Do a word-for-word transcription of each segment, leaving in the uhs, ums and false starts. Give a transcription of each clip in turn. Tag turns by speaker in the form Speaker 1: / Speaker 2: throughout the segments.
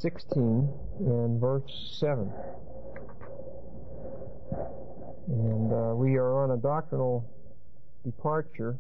Speaker 1: sixteen and verse seven. And uh, we are on a doctrinal departure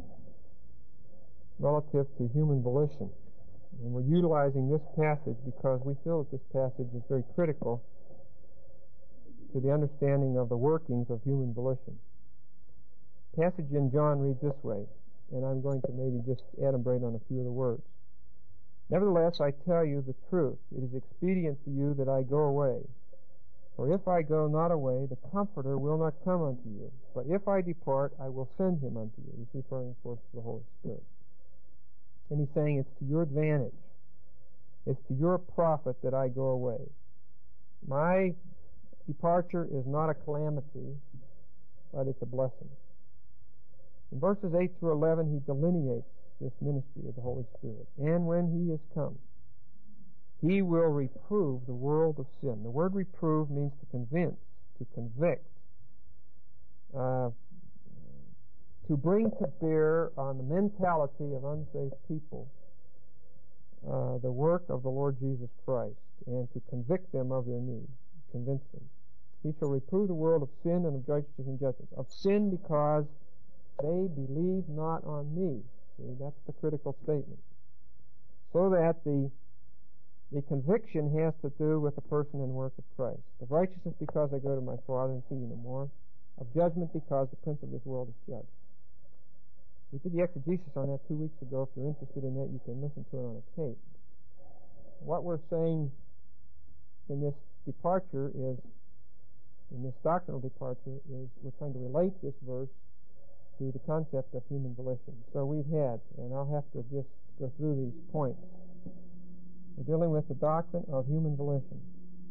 Speaker 1: relative to human volition. And we're utilizing this passage because we feel that this passage is very critical to the understanding of the workings of human volition. The passage in John reads this way, and I'm going to maybe just adumbrate on a few of the words. Nevertheless, I tell you the truth. It is expedient for you that I go away. For if I go not away, the Comforter will not come unto you. But if I depart, I will send him unto you. He's referring, of course, to the Holy Spirit. And he's saying it's to your advantage. It's to your profit that I go away. My departure is not a calamity, but it's a blessing. In verses eight through eleven, he delineates this ministry of the Holy Spirit. And when he is come, he will reprove the world of sin. The word reprove means to convince, to convict, uh, to bring to bear on the mentality of unsaved people uh, the work of the Lord Jesus Christ, and to convict them of their need, convince them. He shall reprove the world of sin and of righteousness and justice. Of sin because they believe not on me. See, that's the critical statement. So that the The conviction has to do with the person and work of Christ. Of righteousness because I go to my Father and see you no more. Of judgment because the prince of this world is judged. We did the exegesis on that two weeks ago. If you're interested in that, you can listen to it on a tape. What we're saying in this departure is, in this doctrinal departure, is we're trying to relate this verse to the concept of human volition. So we've had, and I'll have to just go through these points. We're dealing with the doctrine of human volition.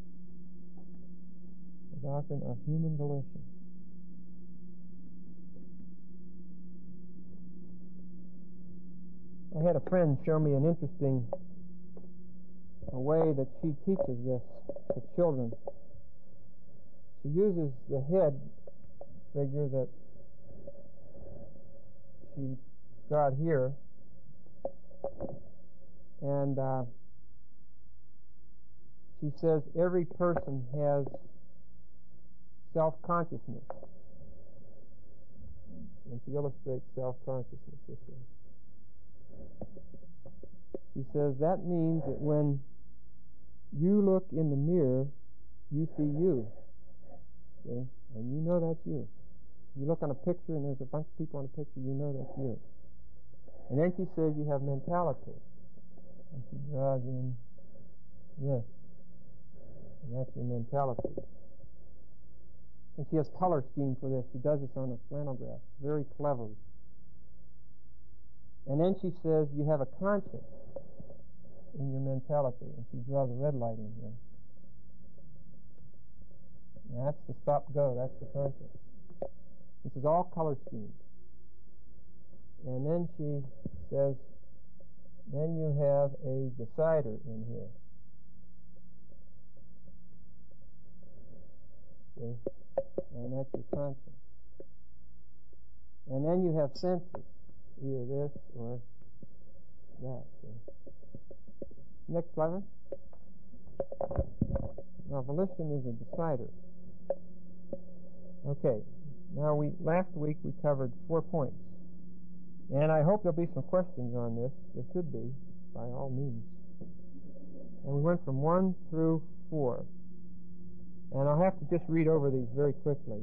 Speaker 1: The doctrine of human volition. I had a friend show me an interesting a way that she teaches this to children. She uses the head figure that she got here, and uh, she says every person has self-consciousness. And she illustrates self-consciousness this way. She says that means that when you look in the mirror, you see you. See? And you know that's you. You look on a picture and there's a bunch of people on the picture, you know that's you. And then she says you have mentality. And she draws in this. And that's your mentality. And she has color scheme for this. She does this on a flannel graph. Very clever. And then she says you have a conscience in your mentality. And she draws a red light in here. And that's the stop-go. That's the conscience. This is all color schemed. And then she says, then you have a decider in here. See? And that's your conscience. And then you have senses, either this or that. See? Next slide. Now, volition is a decider. Okay. Now, we last week we covered four points, and I hope there'll be some questions on this. There should be, by all means. And we went from one through four. And I'll have to just read over these very quickly.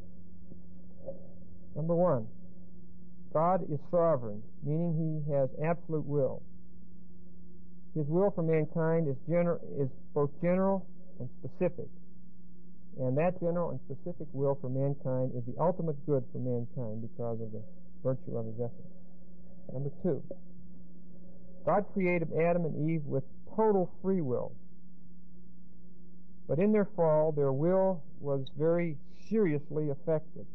Speaker 1: Number one, God is sovereign, meaning He has absolute will. His will for mankind is, gener- is both general and specific. And that general and specific will for mankind is the ultimate good for mankind because of the virtue of His essence. Number two, God created Adam and Eve with total free will. But in their fall, their will was very seriously affected.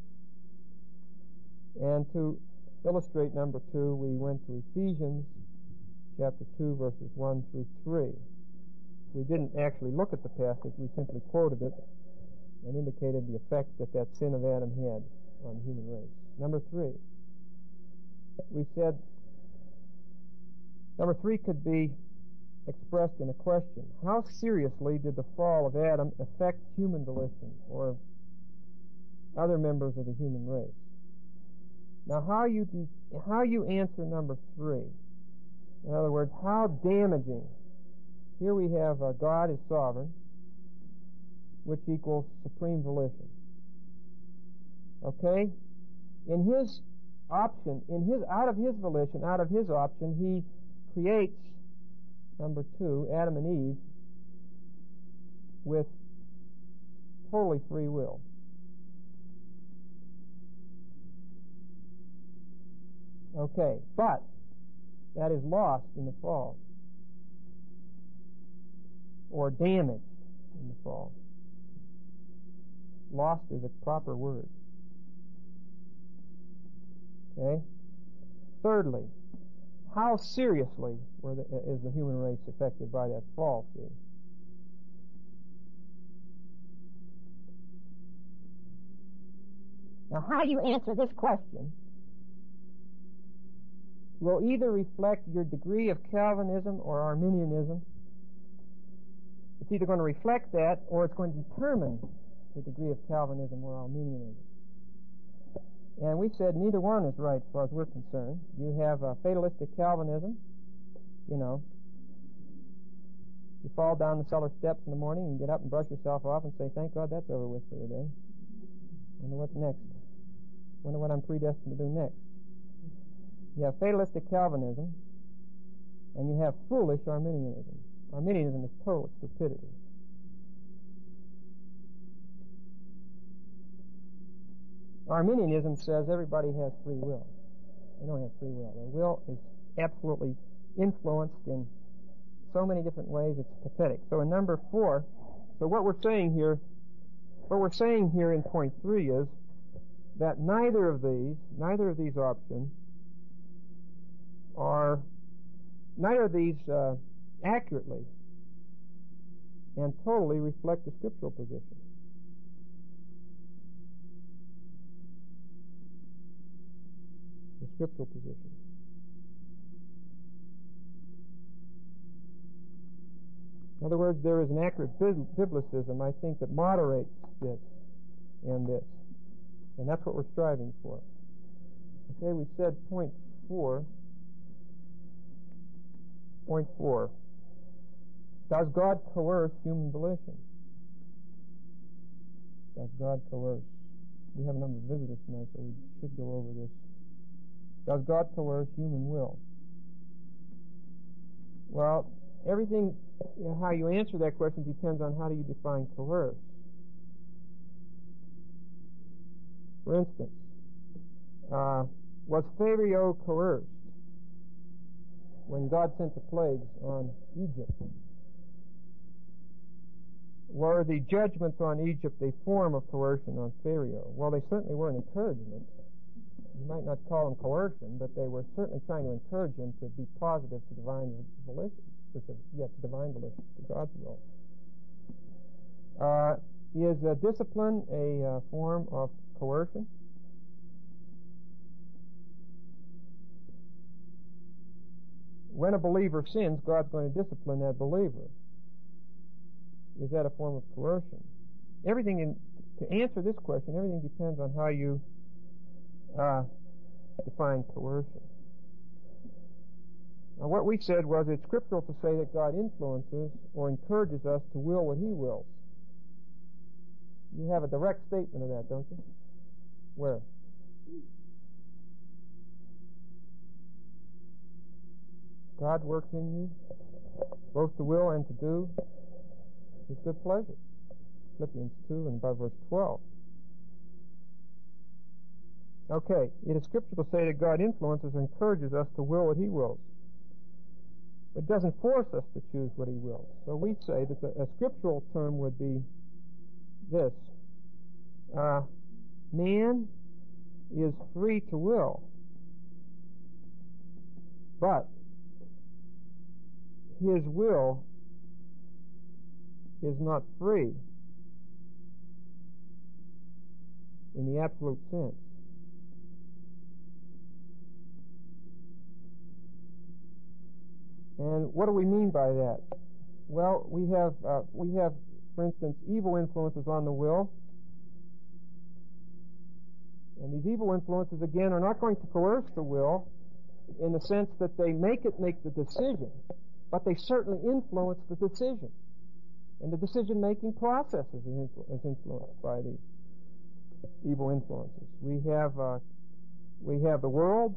Speaker 1: And to illustrate number two, we went to Ephesians chapter two, verses one through three. We didn't actually look at the passage, we simply quoted it and indicated the effect that that sin of Adam had on the human race. Number three, we said number three could be expressed in a question. How seriously did the fall of Adam affect human volition or other members of the human race? Now, how you de- how you answer number three? In other words, how damaging? Here we have uh, God is sovereign, which equals supreme volition. Okay? In his option, in his out of his volition, out of his option, he creates, number two, Adam and Eve with totally free will. Okay, but that is lost in the fall, or damaged in the fall. Lost is a proper word. Okay? Thirdly, how seriously were the, is the human race affected by that fall? See? Now, how you answer this question will either reflect your degree of Calvinism or Arminianism. It's either going to reflect that or it's going to determine the degree of Calvinism or Arminianism. And we said neither one is right as far as we're concerned. You have a fatalistic Calvinism, you know. You fall down the cellar steps in the morning and get up and brush yourself off and say, thank God that's over with for today. Wonder what's next. Wonder what I'm predestined to do next. You have fatalistic Calvinism, and you have foolish Arminianism. Arminianism is total stupidity. Arminianism says everybody has free will. They don't have free will. Their will is absolutely influenced in so many different ways, it's pathetic. So in number four, so what we're saying here, what we're saying here in point three is that neither of these, neither of these options are, neither of these uh, accurately and totally reflect the scriptural position. The scriptural position. In other words, there is an accurate biblicism, I think, that moderates this and this. And that's what we're striving for. Okay, we said point four. Point four. Does God coerce human volition? Does God coerce? We have a number of visitors tonight, so we should go over this. Does God coerce human will? Well, everything, you know, how you answer that question depends on how do you define coerce. For instance, uh, was Pharaoh coerced when God sent the plagues on Egypt? Were the judgments on Egypt a form of coercion on Pharaoh? Well, they certainly were an encouragement. You might not call them coercion, but they were certainly trying to encourage him to be positive to divine volition. To, yeah, to divine volition, to God's will. Uh, is uh, discipline a uh, form of coercion? When a believer sins, God's going to discipline that believer. Is that a form of coercion? Everything in, to answer this question, everything depends on how you uh, define coercion. Now, what we said was it's scriptural to say that God influences or encourages us to will what He wills. You have a direct statement of that, don't you? Where? God works in you, both to will and to do His good pleasure. Philippians two and by verse twelve. Okay, it is scriptural to say that God influences or encourages us to will what He wills. It doesn't force us to choose what He wills. So we say that the, a scriptural term would be this. Uh, man is free to will, but his will is not free in the absolute sense. And what do we mean by that? Well, we have, uh, we have, for instance, evil influences on the will. And these evil influences, again, are not going to coerce the will in the sense that they make it make the decision, but they certainly influence the decision. And the decision-making process is, influ- is influenced by the evil influences. We have, uh, we have the world,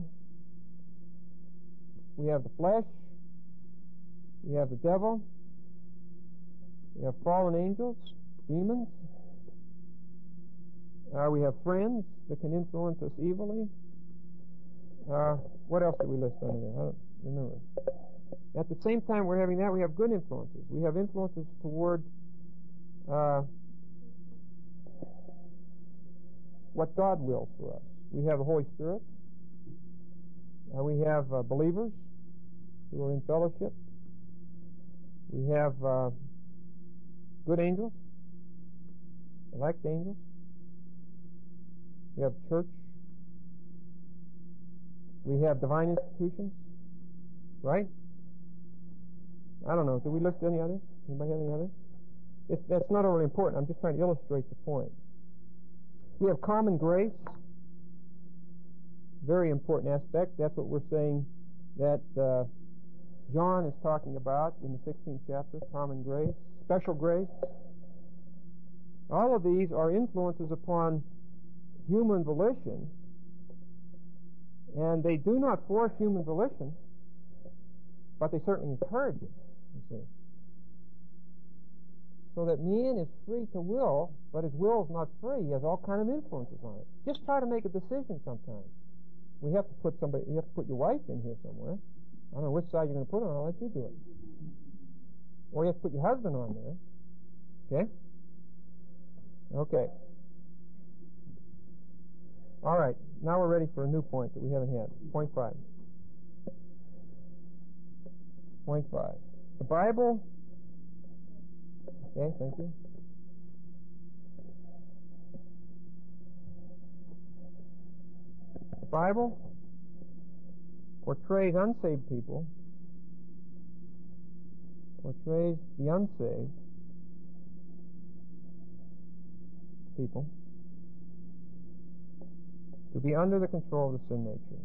Speaker 1: we have the flesh, we have the devil, we have fallen angels, demons, uh, we have friends that can influence us evilly. Uh, what else did we list under there? I don't remember. At the same time we're having that, we have good influences. We have influences toward uh, what God wills for us. We have the Holy Spirit. Uh, we have uh, believers who are in fellowship. We have uh, good angels, elect angels. We have church. We have divine institutions, right? I don't know. Did we list any others? Anybody have any others? It's, that's not overly important. I'm just trying to illustrate the point. We have common grace. Very important aspect. That's what we're saying that uh, John is talking about in the sixteenth chapter, common grace, special grace. All of these are influences upon human volition, and they do not force human volition, but they certainly encourage it, you see. So that man is free to will, but his will is not free. He has all kind of influences on it. Just try to make a decision sometime. We have to put somebody, you have to put your wife in here somewhere. I don't know which side you're going to put her on. I'll let you do it. Or you have to put your husband on there. Okay? Okay. All right. Now we're ready for a new point that we haven't had. Point five. Point five. The Bible. Okay, thank you. The Bible portrays unsaved people, portrays the unsaved people to be under the control of the sin nature.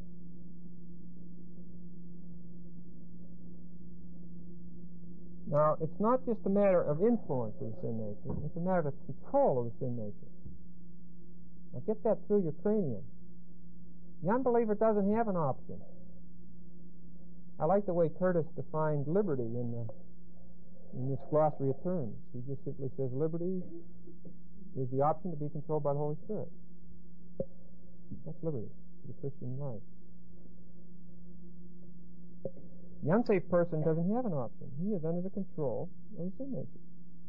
Speaker 1: Now, it's not just a matter of influence of the sin nature, it's a matter of control of the sin nature. Now get that through your cranium. The unbeliever doesn't have an option. I like the way Curtis defined liberty in the in this glossary of terms. He just simply says liberty is the option to be controlled by the Holy Spirit. That's liberty to the Christian life. The unsaved person doesn't have an option. He is under the control of the sin nature.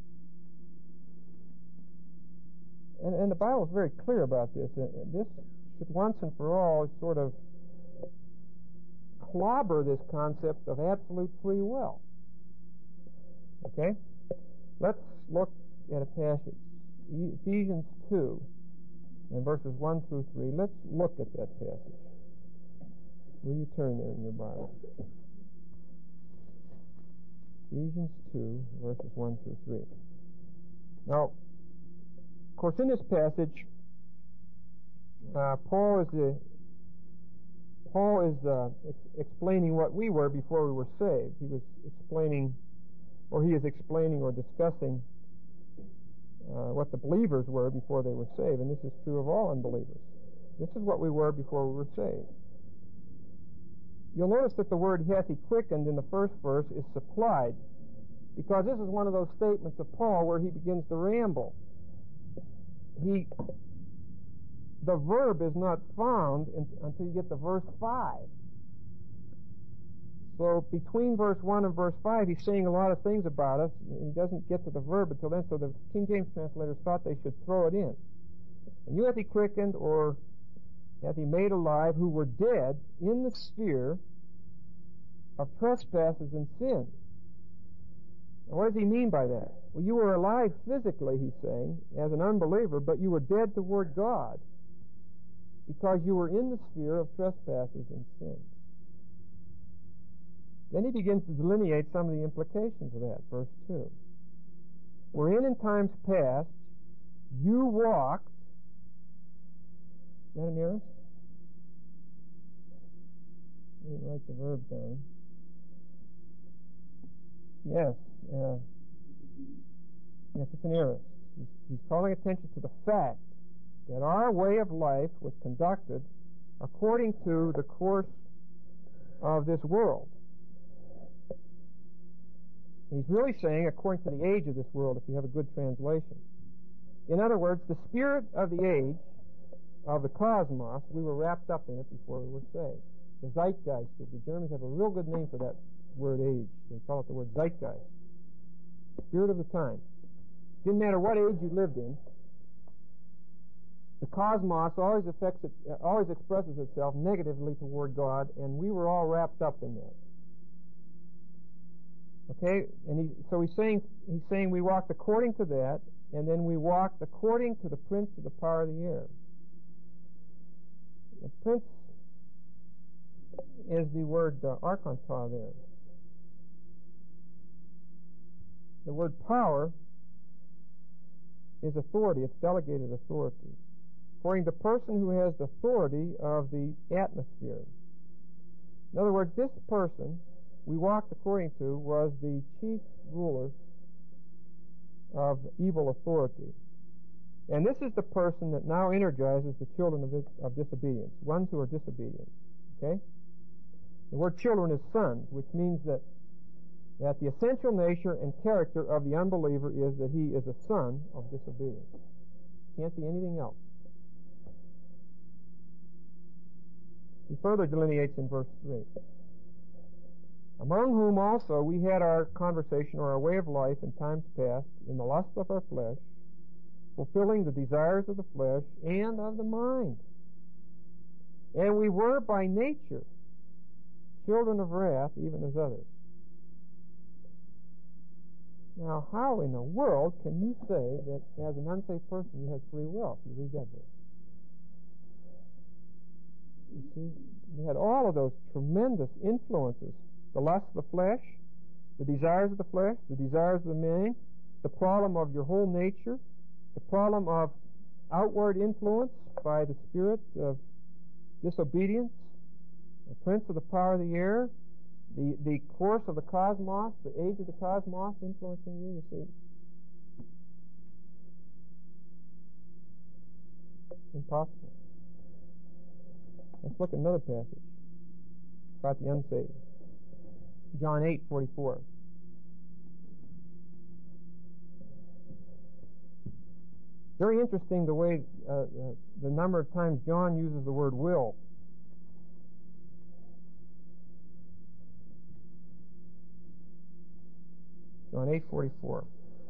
Speaker 1: And, and the Bible is very clear about this. This should once and for all sort of clobber this concept of absolute free will. Okay? Let's look at a passage. Ephesians two, and verses one through three. Let's look at that passage. Will you turn there in your Bible? Ephesians two, verses one through three. Now, of course, in this passage, uh, Paul is the Paul is uh, ex- explaining what we were before we were saved. He was explaining, or he is explaining or discussing uh, what the believers were before they were saved, and this is true of all unbelievers. This is what we were before we were saved. You'll notice that the word hath he quickened in the first verse is supplied, because this is one of those statements of Paul where he begins to ramble. He, the verb is not found in, until you get to verse five. So between verse one and verse five, he's saying a lot of things about us. He doesn't get to the verb until then, so the King James translators thought they should throw it in. And you hath he quickened, or hath he made alive, who were dead in the sphere of trespasses and sin. Now, what does he mean by that? Well, you were alive physically, he's saying, as an unbeliever, but you were dead toward God because you were in the sphere of trespasses and sins. Then he begins to delineate some of the implications of that. Verse two. Wherein in times past you walked. Is that an aorist? Let me write the verb down. Yes. Uh, yes, it's an aorist. He's, he's calling attention to the fact that our way of life was conducted according to the course of this world. He's really saying according to the age of this world, if you have a good translation. In other words, the spirit of the age, of the cosmos, we were wrapped up in it before we were saved. The Zeitgeist, the Germans have a real good name for that word age. They call it the word Zeitgeist. Spirit of the time. Didn't matter what age you lived in, the cosmos always affects it, always expresses itself negatively toward God, and we were all wrapped up in that. Okay, and he, so he's saying he's saying we walked according to that, and then we walked according to the prince of the power of the air. The prince is the word uh, archonta there. The word power is authority. It's delegated authority. According to the person who has the authority of the atmosphere. In other words, this person we walked according to was the chief ruler of evil authority. And this is the person that now energizes the children of, of disobedience, ones who are disobedient. Okay? The word children is sons, which means that, that the essential nature and character of the unbeliever is that he is a son of disobedience. Can't be anything else. He further delineates in verse three. Among whom also we had our conversation or our way of life in times past, in the lust of our flesh, fulfilling the desires of the flesh and of the mind. And we were by nature children of wrath, even as others. Now, how in the world can you say that as an unsafe person you have free will? If you read that verse. You see, we had all of those tremendous influences. The lust of the flesh, the desires of the flesh, the desires of the mind, the problem of your whole nature, the problem of outward influence by the spirit of disobedience, the prince of the power of the air, the, the course of the cosmos, the age of the cosmos influencing you, you see. Impossible. Let's look at another passage about the unsaved. John eight forty-four. Very interesting the way, uh, uh, the number of times John uses the word will. John eight forty-four.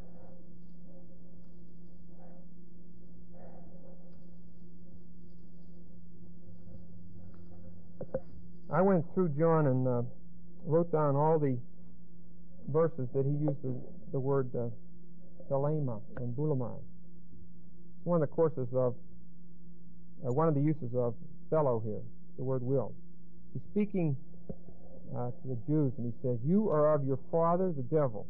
Speaker 1: I went through John and uh, wrote down all the verses that he used the, the word uh, thelema and bulamai. It's one of the courses of, uh, one of the uses of fellow here, the word will. He's speaking uh, to the Jews, and he says, "You are of your father, the devil."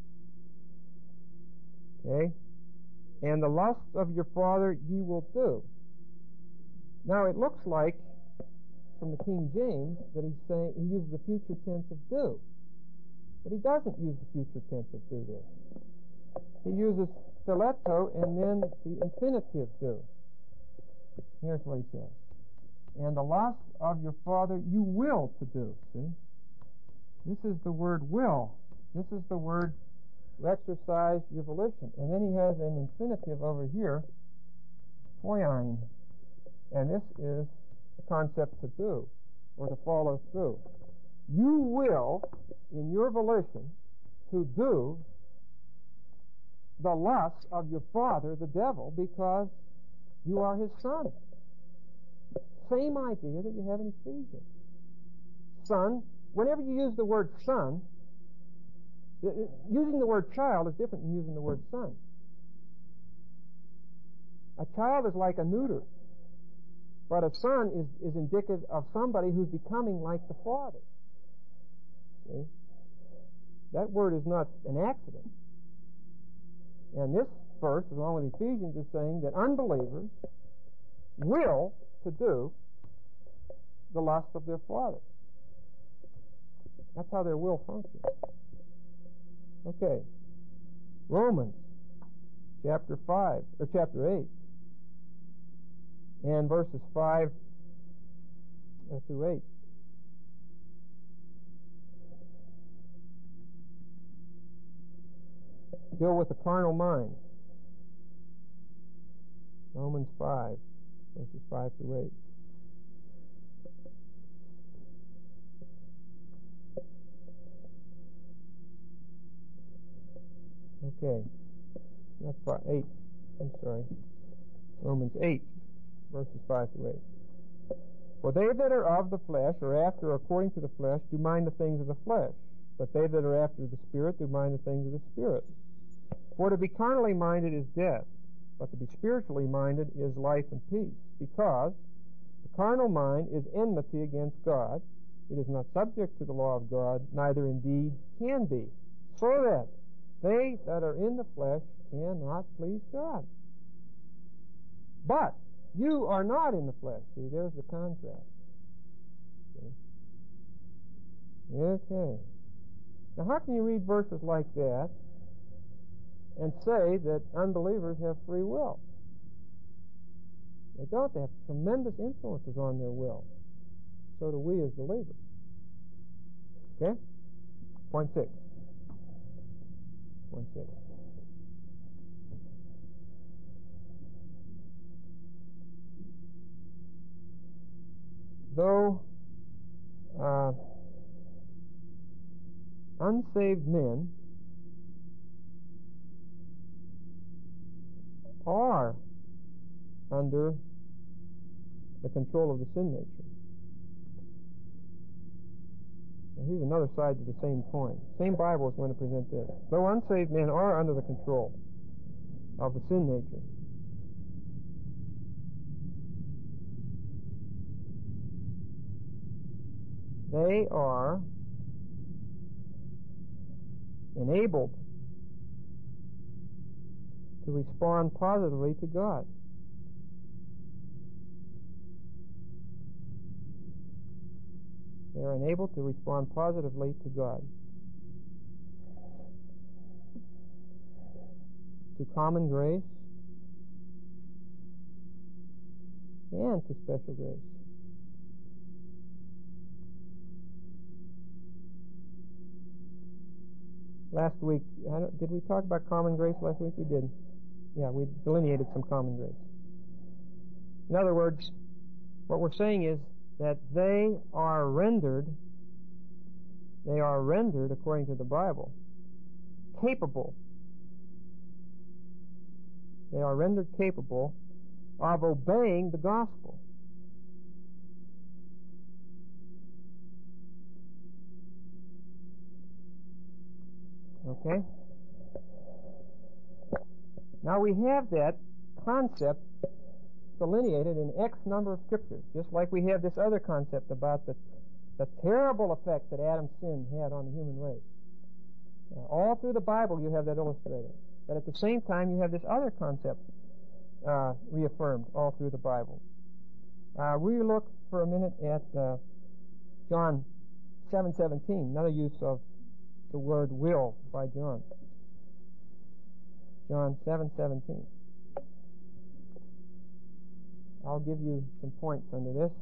Speaker 1: Okay? "And the lusts of your father ye will do." Now it looks like, from the King James, that he's saying, he uses the future tense of do. But he doesn't use the future tense of do there. He uses phileto and then the infinitive do. Here's what he says. "And the lust of your father you will to do." See? This is the word will. This is the word to exercise your volition. And then he has an infinitive over here, poiein. And this is the concept to do, or to follow through. You will, in your volition, to do the lust of your father, the devil, because you are his son. Same idea that you have in Ephesians. Son, whenever you use the word son, using the word child is different than using the word son. A child is like a neuter, but a son is, is indicative of somebody who's becoming like the father. See? That word is not an accident. And this verse, along with Ephesians, is saying that unbelievers will to do the lust of their father. That's how their will functions. Okay. Romans chapter five, or chapter eight, and verses five through eight. Deal with the carnal mind. Romans five, verses five through eight. Okay. Not five, eight. I'm sorry. Romans eight, verses five through eight. For they that are of the flesh, or after according to the flesh, do mind the things of the flesh. But they that are after the Spirit do mind the things of the Spirit. For to be carnally minded is death, but to be spiritually minded is life and peace. Because the carnal mind is enmity against God. It is not subject to the law of God, neither indeed can be. So that they that are in the flesh cannot please God. But you are not in the flesh. See, there's the contrast. See? Okay. Now, how can you read verses like that and say that unbelievers have free will? They don't. They have tremendous influences on their will. So do we as believers. Okay? Point six. Point six. Though uh, unsaved men are under the control of the sin nature. Now here's another side to the same coin. Same Bible is going to present this. Though unsaved men are under the control of the sin nature, they are enabled to respond positively to God. They are enabled to respond positively to God, to common grace, and to special grace. Last week, I don't, did we talk about common grace last week? We did. Yeah, we delineated some common grace. In other words, what we're saying is that they are rendered, they are rendered, according to the Bible, capable. They are rendered capable of obeying the gospel. Okay? Now we have that concept delineated in X number of scriptures, just like we have this other concept about the, the terrible effects that Adam's sin had on the human race. Uh, all through the Bible you have that illustrated. But at the same time you have this other concept uh, reaffirmed all through the Bible. Uh, we look for a minute at uh, John seven seventeen, another use of the word will by John. John seven seventeen. I'll give you some points under this.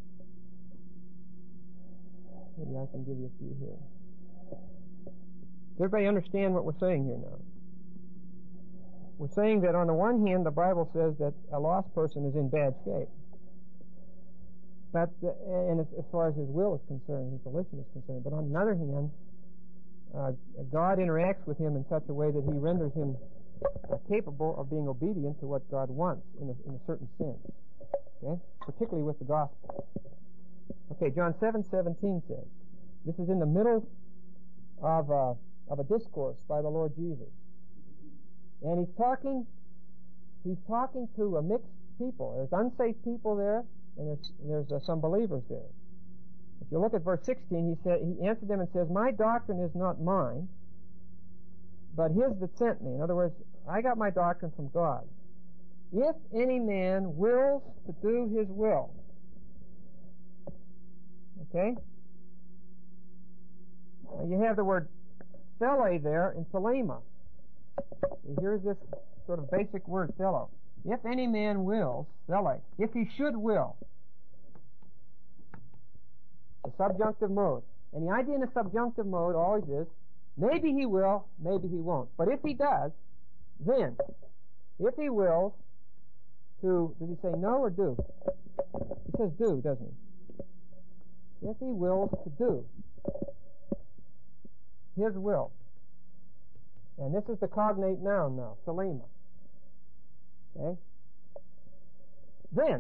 Speaker 1: Maybe I can give you a few here. Does everybody understand what we're saying here now? We're saying that on the one hand, the Bible says that a lost person is in bad shape. But, uh, and as, as far as his will is concerned, his volition is concerned. But on the other hand, uh, God interacts with him in such a way that he renders him uh, capable of being obedient to what God wants in a, in a certain sense. Okay? Particularly with the gospel. Okay, John seven seventeen says, this is in the middle of a, of a discourse by the Lord Jesus. And he's talking, he's talking to a mixed people. There's unsaved people there, and there's, there's uh, some believers there. If you look at verse sixteen, he said, he answered them and says, my doctrine is not mine, but his that sent me. In other words, I got my doctrine from God. If any man wills to do his will. Okay? Now you have the word phele there in philema. Here's this sort of basic word, philo. If any man wills, phele, if he should will. The subjunctive mode. And the idea in the subjunctive mode always is, maybe he will, maybe he won't. But if he does, then, if he wills to, does he say no or do? He says do, doesn't he? If he wills to do his will. And this is the cognate noun now, philema. Okay? Then,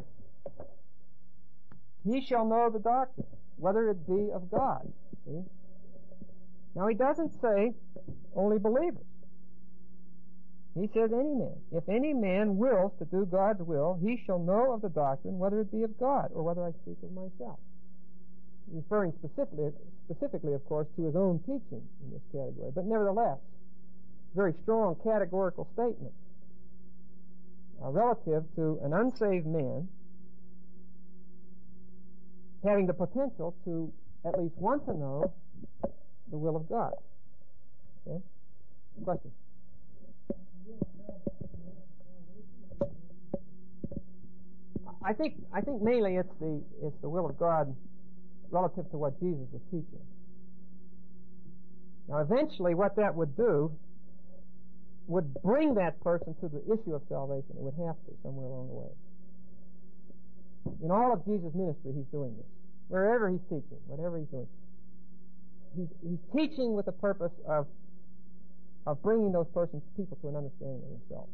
Speaker 1: he shall know the doctrine, whether it be of God. See? Now he doesn't say only believers. He says any man. If any man wills to do God's will, he shall know of the doctrine, whether it be of God, or whether I speak of myself. Referring specifically, specifically, of course, to his own teaching in this category. But nevertheless, very strong categorical statement uh, relative to an unsaved man having the potential to at least want to know the will of God. Okay? Question? I think I think mainly it's the it's the will of God relative to what Jesus was teaching. Now, eventually, what that would do would bring that person to the issue of salvation. It would have to somewhere along the way. In all of Jesus' ministry, he's doing this. Wherever he's teaching, whatever he's doing, he's he's teaching with the purpose of of bringing those persons, people, to an understanding of himself.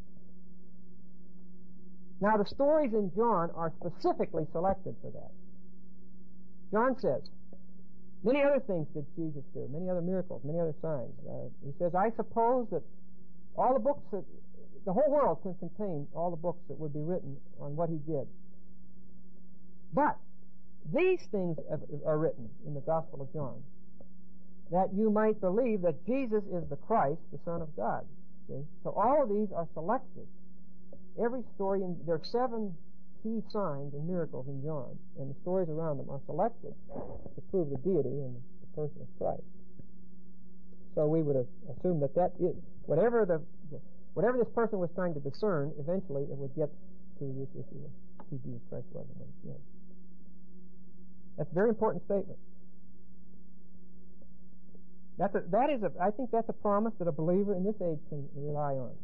Speaker 1: Now, the stories in John are specifically selected for that. John says, many other things did Jesus do, many other miracles, many other signs. Uh, he says, I suppose that all the books that, the whole world can contain all the books that would be written on what he did. But these things are written in the Gospel of John, that you might believe that Jesus is the Christ, the Son of God. See? So all of these are selected. Every story, in, there are seven key signs and miracles in John, and the stories around them are selected to prove the deity and the person of Christ. So we would assume that that is, whatever the, whatever this person was trying to discern, eventually it would get to this issue of who Jesus Christ was and what he did. That's a very important statement. That's a, that is a, I think that's a promise that a believer in this age can rely on.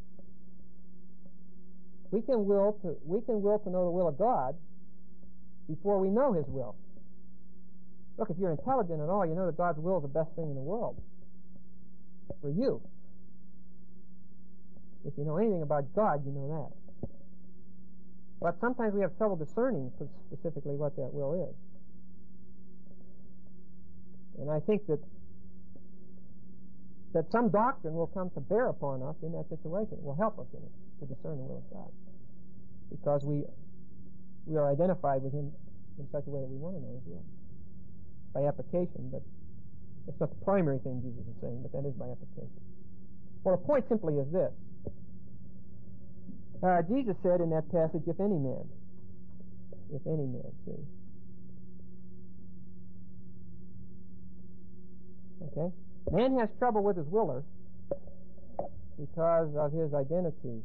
Speaker 1: We can will to, we can will to know the will of God before we know his will. Look, if you're intelligent at all, you know that God's will is the best thing in the world for you. If you know anything about God, you know that. But sometimes we have trouble discerning specifically what that will is. And I think that that some doctrine will come to bear upon us in that situation. It will help us in it to discern the will of God, because we we are identified with him in such a way that we want to know his will by application. But that's not the primary thing Jesus is saying, but that is by application. Well, the point simply is this. Uh, Jesus said in that passage, if any man, if any man, see. Okay? Man has trouble with his willer because of his identity.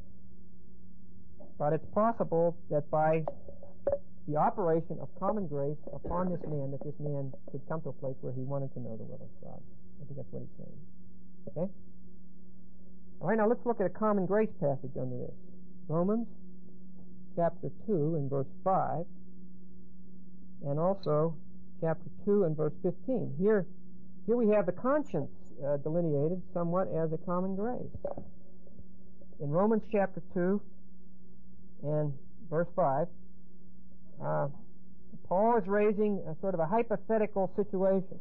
Speaker 1: But it's possible that by the operation of common grace upon this man, that this man could come to a place where he wanted to know the will of God. I think that's what he's saying. Okay? All right, now let's look at a common grace passage under this. Romans chapter two and verse five, and also chapter two and verse fifteen. Here, here we have the conscience uh, delineated somewhat as a common grace. In Romans chapter two and verse five, uh, Paul is raising a sort of a hypothetical situation.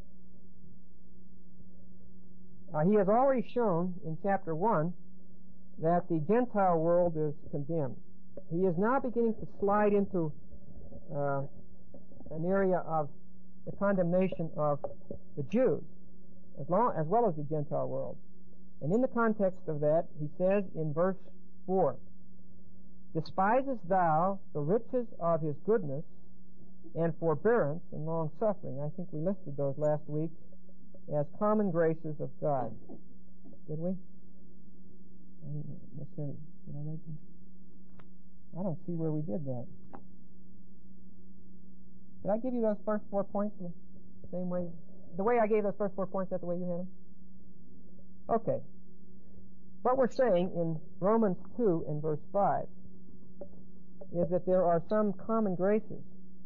Speaker 1: Uh, he has already shown in chapter one that the Gentile world is condemned. He is now beginning to slide into uh,
Speaker 2: an area of the condemnation of the Jews, as, long, as well as the Gentile world. And in the context of that, he says in verse four, "Despisest thou the riches of his goodness and forbearance and long-suffering?" I think we listed those last week as common graces of God. Did we? I didn't necessarily. Did I write them? I don't see where we did that. Did I give you those first four points the same way? The way I gave those first four points, that's the way you had them? Okay. What we're saying in Romans two and verse five is that there are some common graces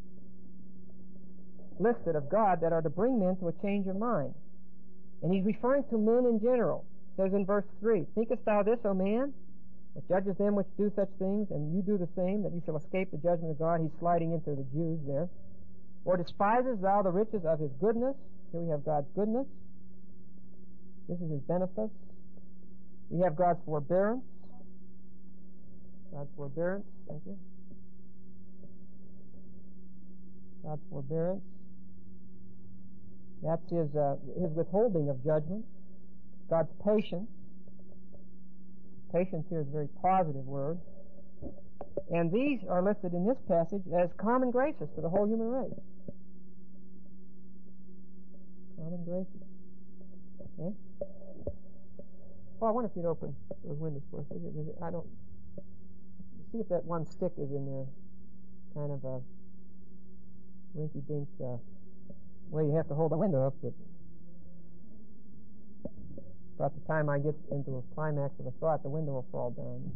Speaker 2: listed of God that are to bring men to a change of mind. And he's referring to men in general. It says in verse three, "Thinkest thou this, O man, that judges them which do such things, and you do the same, that you shall escape the judgment of God?" He's sliding into the Jews there. "Or despisest thou the riches of his goodness?" Here we have God's goodness. This is his benefits. We have God's forbearance. God's forbearance, thank you. God's forbearance. That's his, uh, his withholding of judgment. God's patience. Patience here is a very positive word. And these are listed in this passage as common graces to the whole human race. Common graces. Okay? Well, I wonder if you'd open those windows for us. I don't... See if that one stick is in there. Kind of a rinky-dink uh, way you have to hold the window up, but about the time I get into a climax of a thought, the window will fall down.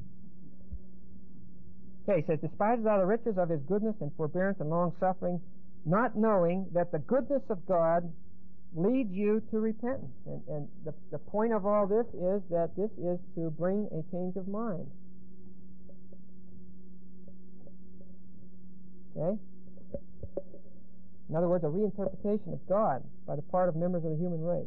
Speaker 2: Okay, he says, "Despisest thou the riches of his goodness and forbearance and long-suffering, not knowing that the goodness of God leads you to repentance?" And, and the, the point of all this is that this is to bring a change of mind. Okay? In other words, a reinterpretation of God by the part of members of the human race.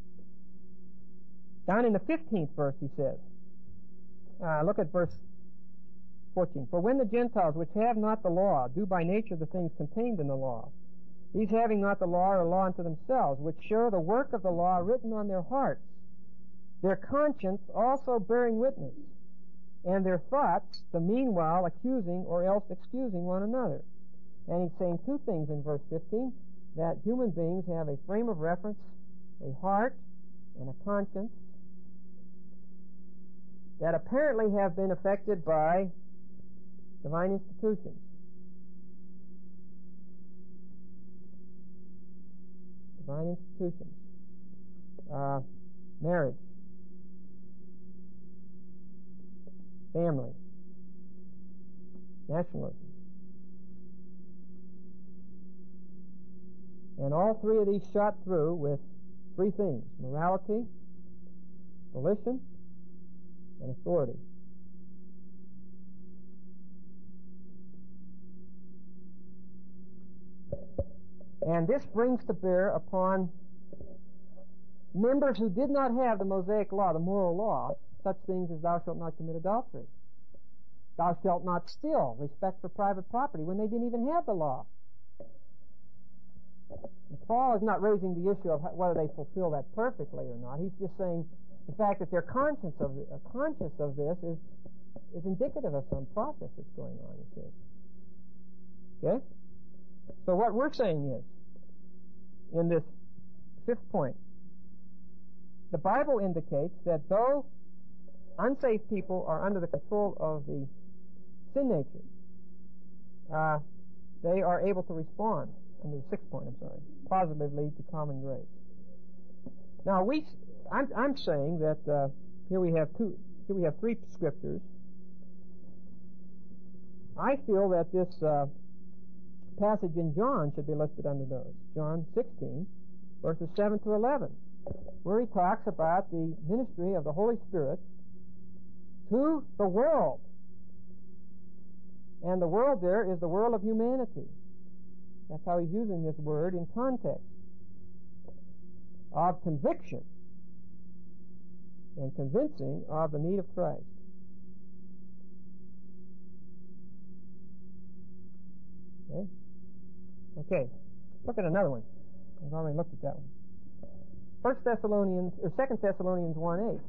Speaker 2: Down in the fifteenth verse, he says, uh, look at verse fourteen. "For when the Gentiles, which have not the law, do by nature the things contained in the law, these having not the law are a law unto themselves, which show the work of the law written on their hearts, their conscience also bearing witness, and their thoughts the meanwhile accusing or else excusing one another." And he's saying two things in verse fifteen, that human beings have a frame of reference, a heart, and a conscience that apparently have been affected by divine institutions. Divine institutions. Uh, marriage. Family. Nationalism. And all three of these shot through with three things: morality, volition, and authority. And this brings to bear upon members who did not have the Mosaic law, the moral law, such things as "thou shalt not commit adultery," "thou shalt not steal," respect for private property, when they didn't even have the law. And Paul is not raising the issue of whether they fulfill that perfectly or not. He's just saying the fact that they're conscious of, uh, conscious of this is, is indicative of some process that's going on, you see. Okay? So what we're saying is, in this fifth point, the Bible indicates that though unsaved people are under the control of the sin nature, uh, they are able to respond, under the sixth point, I'm sorry, positively to common grace. Now we, I'm, I'm saying that uh, here we have two, here we have three scriptures. I feel that this uh, passage in John should be listed under those. John sixteen, verses seven to eleven, where he talks about the ministry of the Holy Spirit to the world. And the world there is the world of humanity. That's how he's using this word in context of conviction and convincing of the need of Christ. Okay? Okay, look at another one. I've already looked at that one. First Thessalonians, or Second Thessalonians one eight.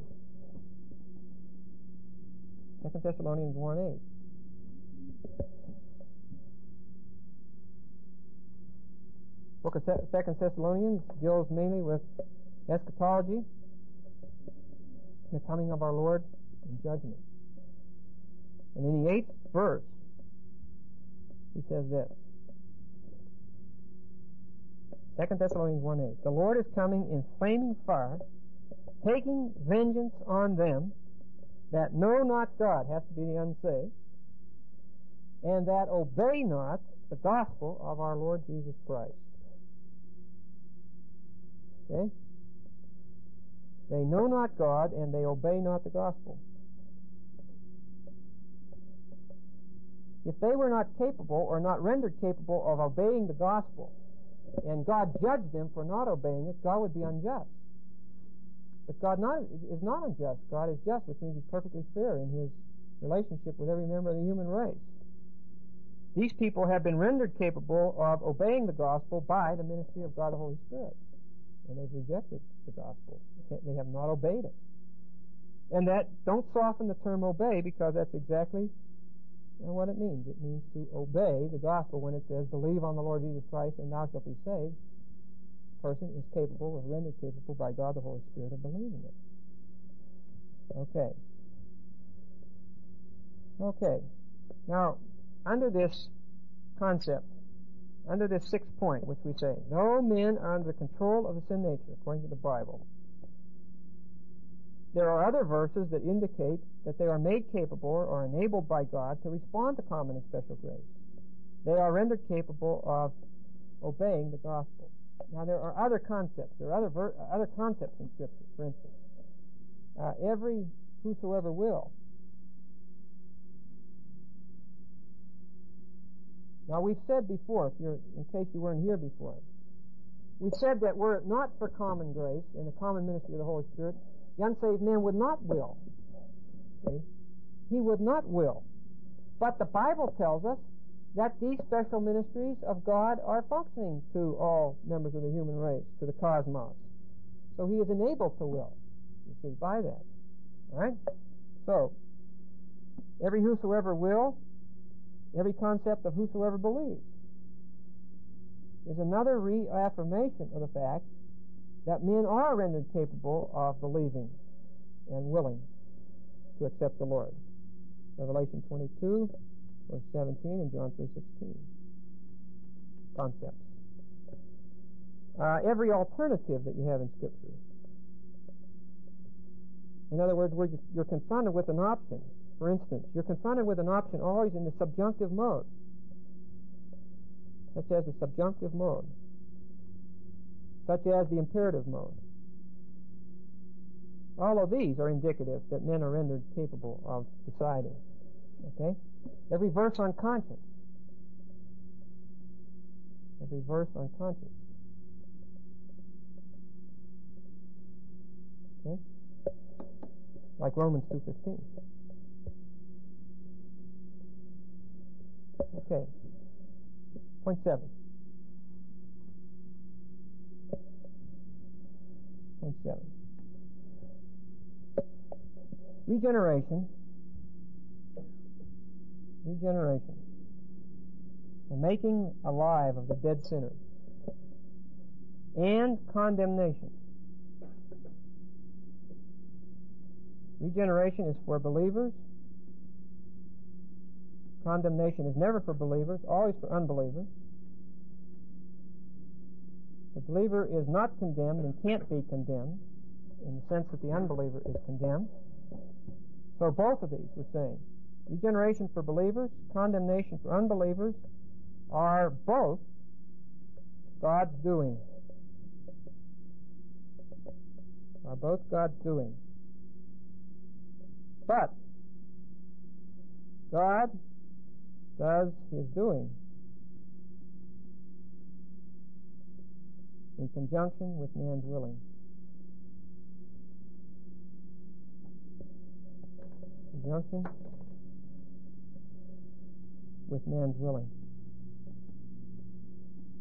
Speaker 2: Second Thessalonians one eight. Book of Second Thessalonians deals mainly with eschatology, the coming of our Lord, and judgment. And in the eighth verse, he says this. Second Thessalonians one eight. The Lord is coming in flaming fire, taking vengeance on them that know not God, has to be the unsaved, and that obey not the gospel of our Lord Jesus Christ. Okay? They know not God, and they obey not the gospel. If they were not capable or not rendered capable of obeying the gospel, and God judged them for not obeying it, God would be unjust. But God not, is not unjust. God is just, which means He's perfectly fair in His relationship with every member of the human race. These people have been rendered capable of obeying the gospel by the ministry of God the Holy Spirit. And they've rejected the gospel. They have not obeyed it. And that, don't soften the term obey, because that's exactly what it means. It means to obey the gospel when it says, believe on the Lord Jesus Christ and thou shalt be saved. The person is capable, or rendered capable by God the Holy Spirit, of believing it. Okay. Okay. Now, under this concept, under this sixth point, which we say, no men are under the control of the sin nature, according to the Bible. There are other verses that indicate that they are made capable or enabled by God to respond to common and special grace. They are rendered capable of obeying the gospel. Now, there are other concepts. There are other ver- other concepts in Scripture. For instance, uh, every whosoever will. Now, we've said before, if you're, in case you weren't here before, we said that were it not for common grace and the common ministry of the Holy Spirit, the unsaved man would not will. See? He would not will. But the Bible tells us that these special ministries of God are functioning to all members of the human race, to the cosmos. So he is enabled to will, you see, by that. All right? So, every whosoever will, every concept of whosoever believes, is another reaffirmation of the fact that men are rendered capable of believing and willing to accept the Lord. Revelation twenty-two, verse seventeen, and John three sixteen. Concepts. Uh, every alternative that you have in Scripture. In other words, where you're confronted with an option. For instance, you're confronted with an option always in the subjunctive mode, such as the subjunctive mode, such as the imperative mode. All of these are indicative that men are rendered capable of deciding. Okay? Every verse on conscience. Every verse on conscience. Okay? Like Romans two fifteen. Okay. Point seven. Point seven. Regeneration. Regeneration. The making alive of the dead sinner. And condemnation. Regeneration is for believers. Condemnation is never for believers, always for unbelievers. The believer is not condemned and can't be condemned in the sense that the unbeliever is condemned. So both of these, we're saying, regeneration for believers, condemnation for unbelievers, are both God's doing. Are both God's doing. But God does His doing in conjunction with man's willing. Conjunction with man's willing.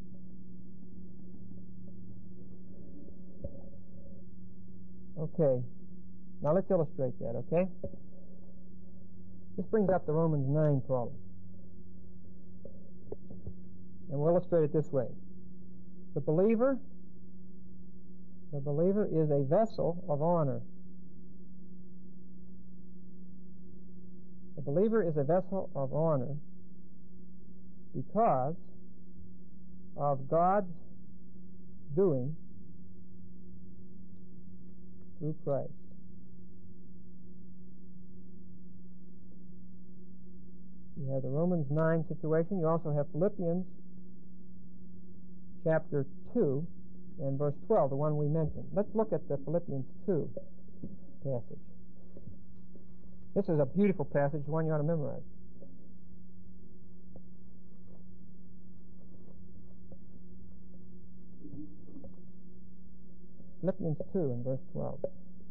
Speaker 2: Okay. Now let's illustrate that, okay? This brings up the Romans nine problem. And we'll illustrate it this way. The believer, the believer is a vessel of honor. The believer is a vessel of honor because of God's doing through Christ. You have the Romans nine situation. You also have Philippians chapter two and verse twelve, the one we mentioned. Let's look at the Philippians two passage. This is a beautiful passage, one you ought to memorize. Philippians two and verse twelve.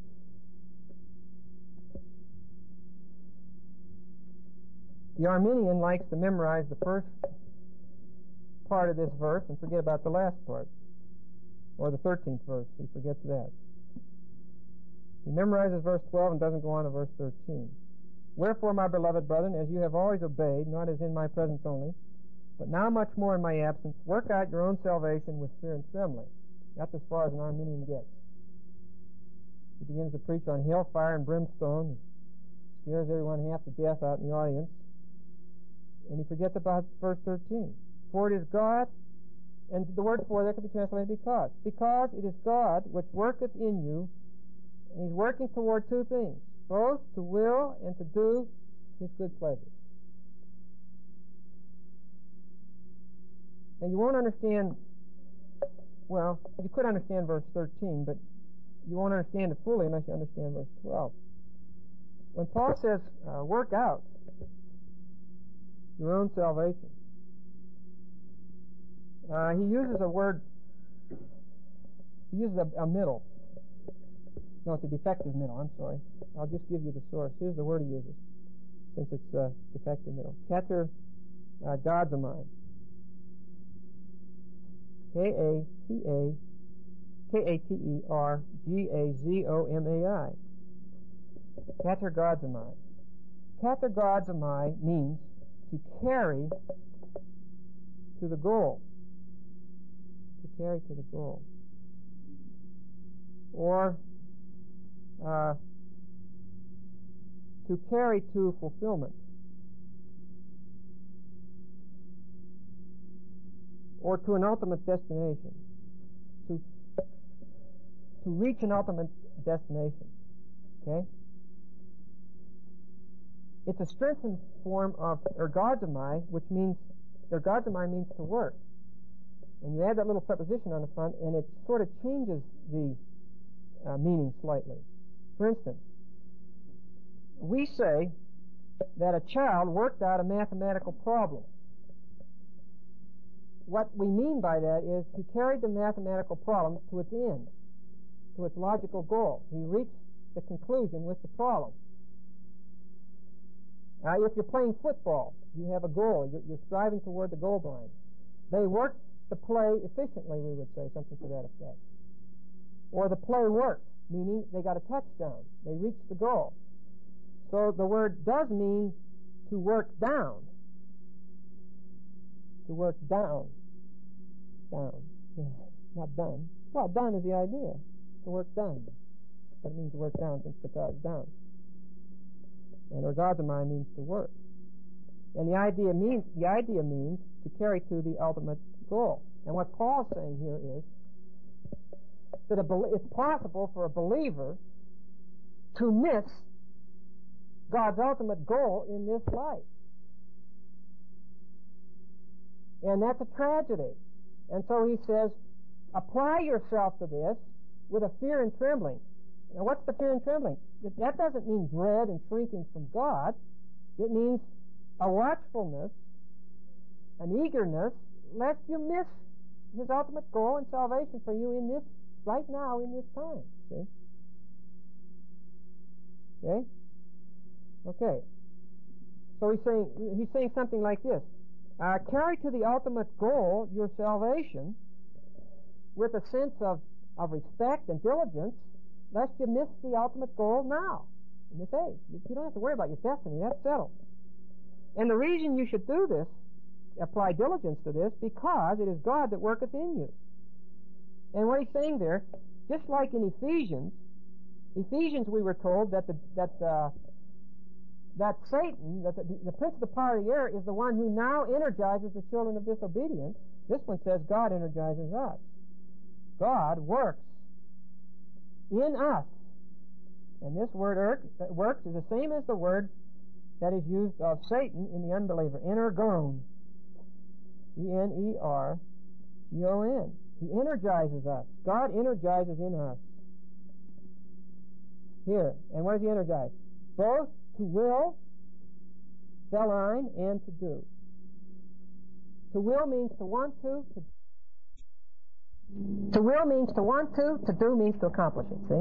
Speaker 2: The Arminian likes to memorize the first part of this verse and forget about the last part, or the thirteenth verse. He forgets that. He memorizes verse twelve and doesn't go on to verse thirteen. Wherefore, my beloved brethren, as you have always obeyed, not as in my presence only, but now much more in my absence, work out your own salvation with fear and trembling. That's as far as an Arminian gets. He begins to preach on hellfire and brimstone, scares everyone half to death out in the audience, and he forgets about verse thirteen. For it is God, and the word for there could be translated because. Because it is God which worketh in you, and He's working toward two things, both to will and to do His good pleasure. Now you won't understand, well, you could understand verse thirteen, but you won't understand it fully unless you understand verse twelve. When Paul says, uh, work out your own salvation, uh, he uses a word, he uses a, a middle. No, it's a defective middle, I'm sorry. I'll just give you the source. Here's the word he uses, since it's a defective middle. Kater uh, Gazomai. K A T A K A T E R G A Z O M A I. Katergazomai. Katergazomai means to carry to the goal. To carry to the goal. Or uh, to carry to fulfillment. Or to an ultimate destination. To to reach an ultimate destination. Okay? It's a strengthened form of ergazomai, which means, ergazomai means to work. And you add that little preposition on the front, and it sort of changes the uh, meaning slightly. For instance, we say that a child worked out a mathematical problem. What we mean by that is he carried the mathematical problem to its end, to its logical goal. He reached the conclusion with the problem. Uh, if you're playing football, you have a goal. You're, you're striving toward the goal line. They worked the play efficiently, we would say, something to that effect. Or the play worked, meaning they got a touchdown. They reached the goal. So the word does mean to work down. To work down. Down. Yeah, not done. Well, done is the idea. To work done. But it means to work down since kata is down. And ergazomai means to work. And the idea means the idea means to carry to the ultimate goal. And what Paul's saying here is that a, it's possible for a believer to miss God's ultimate goal in this life. And that's a tragedy. And so he says, apply yourself to this with a fear and trembling. Now what's the fear and trembling? That doesn't mean dread and shrinking from God. It means a watchfulness, an eagerness, lest you miss His ultimate goal and salvation for you in this, right now, in this time. See? Okay? Okay. So he's saying, he's saying something like this. Uh, carry to the ultimate goal your salvation with a sense of, of respect and diligence, lest you miss the ultimate goal now, in this age. You, you don't have to worry about your destiny. That's settled. And the reason you should do this, apply diligence to this, because it is God that worketh in you. And what he's saying there, just like in Ephesians, Ephesians we were told that the, that uh, that Satan, that the, the prince of the power of the air, is the one who now energizes the children of disobedience. This one says God energizes us. God works in us. And this word er, works is the same as the word that is used of Satan in the unbeliever, energon. E N E R G O N. He energizes us. God energizes in us. Here. And what does he energize? Both to will, theline, and to do. To will means to want to. To, to will means to want to. To do means to accomplish it. See?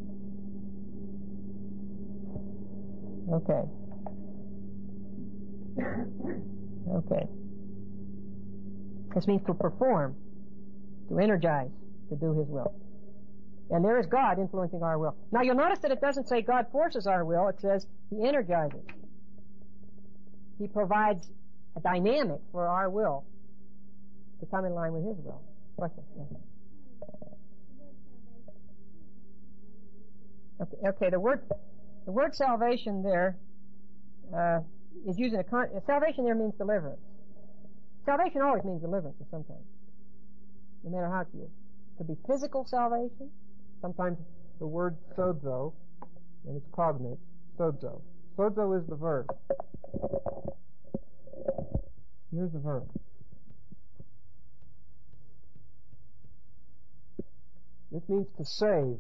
Speaker 2: Okay. Okay. This means to perform, to energize, to do his will. And there is God influencing our will. Now you'll notice that it doesn't say God forces our will, it says he energizes. He provides a dynamic for our will to come in line with his will. Question? Okay, okay, the word, the word salvation there, uh, is using a con, salvation there means deliverance. Salvation always means deliverance of some kind, no matter how it's used. It could be physical salvation.
Speaker 1: Sometimes the word sozo, and it's cognate, sozo. Sozo is the verb. Here's the verb. This means to save.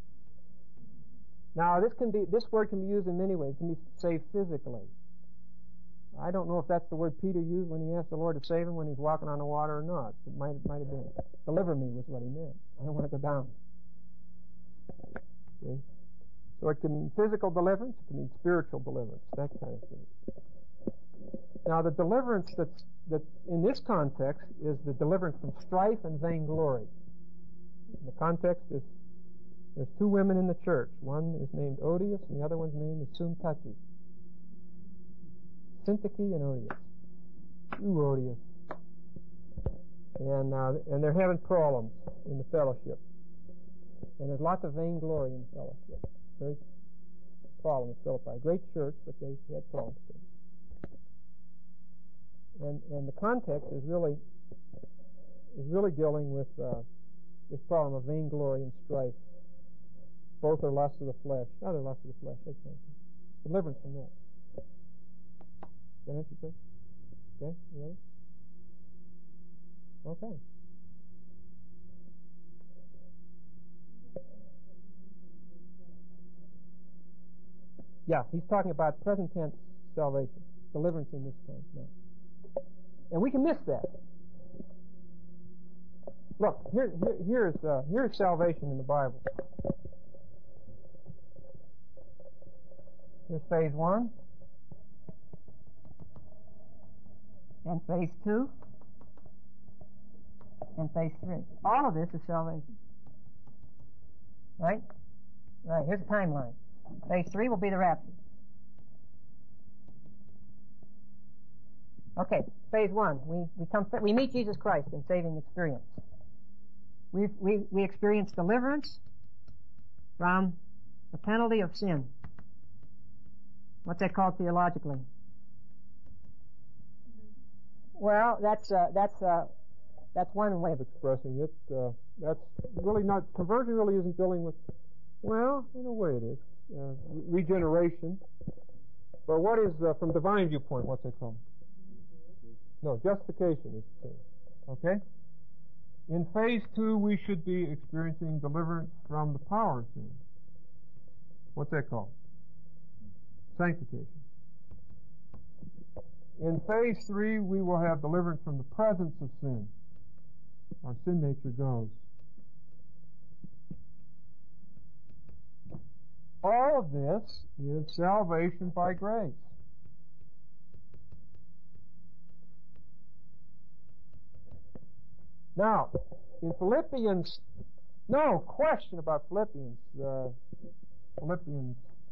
Speaker 1: Now, this can be, this word can be used in many ways. It can be saved physically. I don't know if that's the word Peter used when he asked the Lord to save him when he's walking on the water or not. It might, it might have been. Deliver me was what he meant. I don't want to go down. See? So it can mean physical deliverance, it can mean spiritual deliverance, that kind of thing. Now the deliverance that's, that's in this context is the deliverance from strife and vainglory. The context is, there's two women in the church. One is named Odious and the other one's name is Syntyche. Syntyche and Odious. Two Odious. And, uh, and they're having problems in the fellowship. And there's lots of vainglory in the fellowship. Very problem with Philippi. Great church, but they had problems too. And and the context is really is really dealing with uh, this problem of vainglory and strife. Both are lusts of the flesh. Other lusts of the flesh. That kind of thing. Deliverance from that. Does that answer your question? Okay. Any other? Okay. Yeah, he's talking about present tense salvation, deliverance in this case. No. And we can miss that. Look, here, here, here's, uh, here's salvation in the Bible. Here's phase one.
Speaker 2: And phase two. And phase three. All of this is salvation. Right? Right, here's the timeline. Phase three will be the rapture. Okay, phase one. We we come we meet Jesus Christ in saving experience. We we we experience deliverance from the penalty of sin. What's that called theologically? Well, that's uh, that's uh, that's one way
Speaker 1: of expressing it. Uh, that's really not conversion. Really isn't dealing with. Well, in a way it is. Uh, regeneration. But what is, uh, from divine viewpoint, what's it called? No, justification is the term. Okay? In phase two, we should be experiencing deliverance from the power of sin. What's that called? Sanctification. In phase three, we will have deliverance from the presence of sin. Our sin nature goes. All of this is salvation by grace. Now, in Philippians no question about Philippians. Uh, Philippians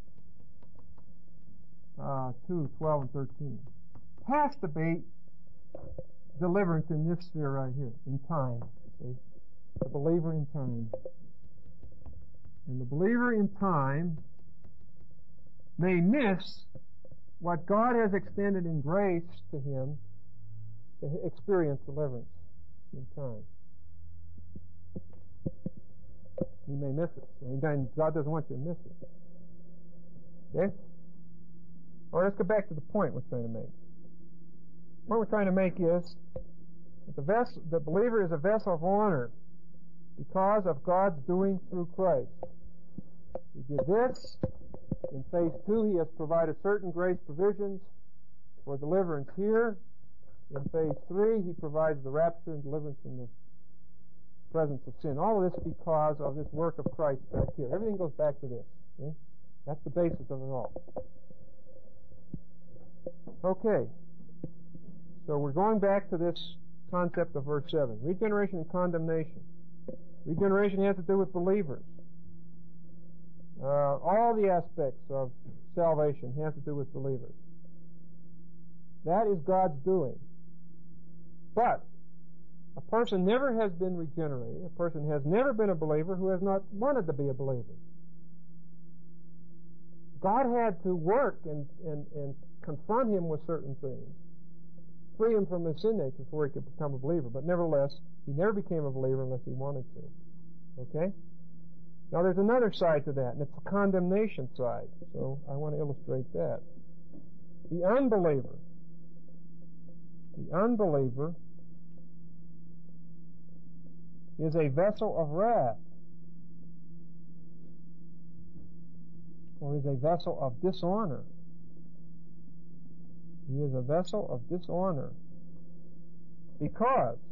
Speaker 1: uh, two, twelve and thirteen. Past debate, deliverance in this sphere right here, in time. See? The believer in time. And the believer in time may miss what God has extended in grace to him to experience deliverance in time. He may miss it. And God doesn't want you to miss it. Okay? All right, let's go back to the point we're trying to make. What we're trying to make is that the, vessel, the believer is a vessel of honor because of God's doing through Christ. He did this. In phase two, He has provided certain grace provisions for deliverance here. In phase three, He provides the rapture and deliverance from the presence of sin. All of this because of this work of Christ back here. Everything goes back to this. See? That's the basis of it all. Okay. So we're going back to this concept of verse seven. Regeneration and condemnation. Regeneration has to do with believers. Uh, all the aspects of salvation have to do with believers. That is God's doing. But a person never has been regenerated. A person has never been a believer who has not wanted to be a believer. God had to work and, and, and confront him with certain things, free him from his sin nature before he could become a believer. But nevertheless, he never became a believer unless he wanted to. Okay? Now there's another side to that, and it's the condemnation side. So I want to illustrate that. The unbeliever. The unbeliever is a vessel of wrath, or is a vessel of dishonor. He is a vessel of dishonor because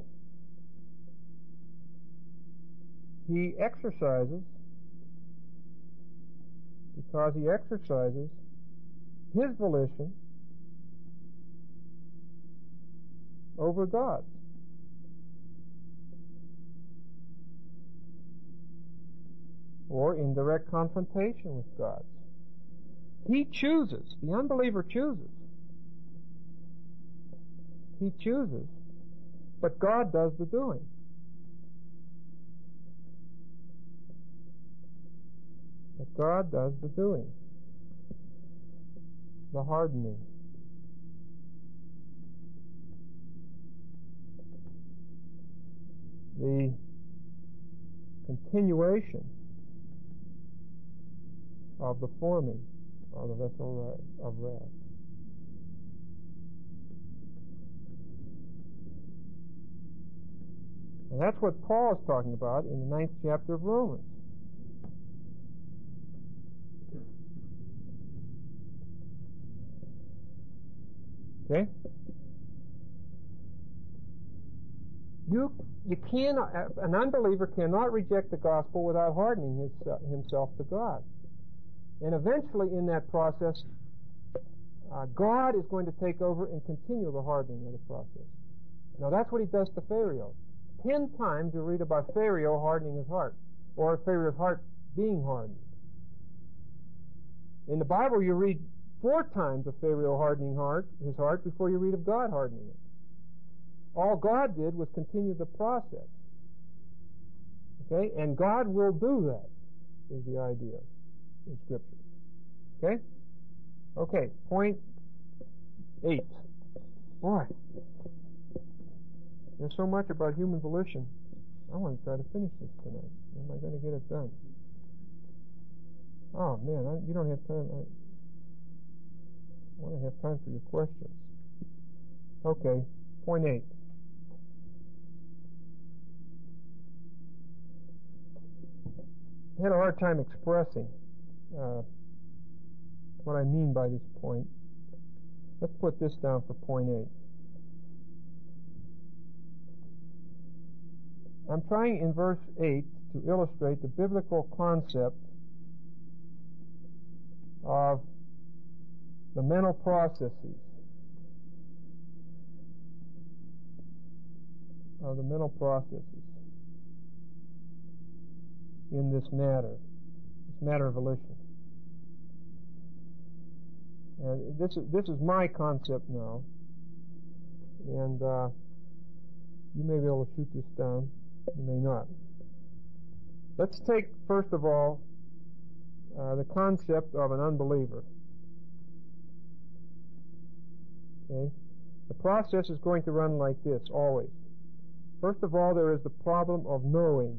Speaker 1: he exercises because he exercises his volition over God's. Or in direct confrontation with God's. He chooses. The unbeliever chooses. He chooses, but God does the doing. But God does the doing. The hardening. The continuation of the forming of the vessel of wrath. And that's what Paul is talking about in the ninth chapter of Romans. Okay? You, you cannot, an unbeliever cannot reject the gospel without hardening his, uh, himself to God. And eventually in that process, uh, God is going to take over and continue the hardening of the process. Now that's what he does to Pharaoh. Ten times you read about Pharaoh hardening his heart, or Pharaoh's heart being hardened. In the Bible you read four times of Pharaoh hardening heart, his heart before you read of God hardening it. All God did was continue the process. Okay? And God will do that, is the idea in Scripture. Okay? Okay, point eight. Boy, there's so much about human volition. I want to try to finish this tonight. Am I going to get it done? Oh, man, I, you don't have time. I, I want to have time for your questions. Okay, point eight. I had a hard time expressing uh, what I mean by this point. Let's put this down for point eight. I'm trying in verse eight to illustrate the biblical concept of the mental processes. Of the mental processes. in this matter, this matter of volition. And this is this is my concept now, and uh, you may be able to shoot this down. You may not. Let's take first of all uh, the concept of an unbeliever. Okay, the process is going to run like this always. First of all, there is the problem of knowing.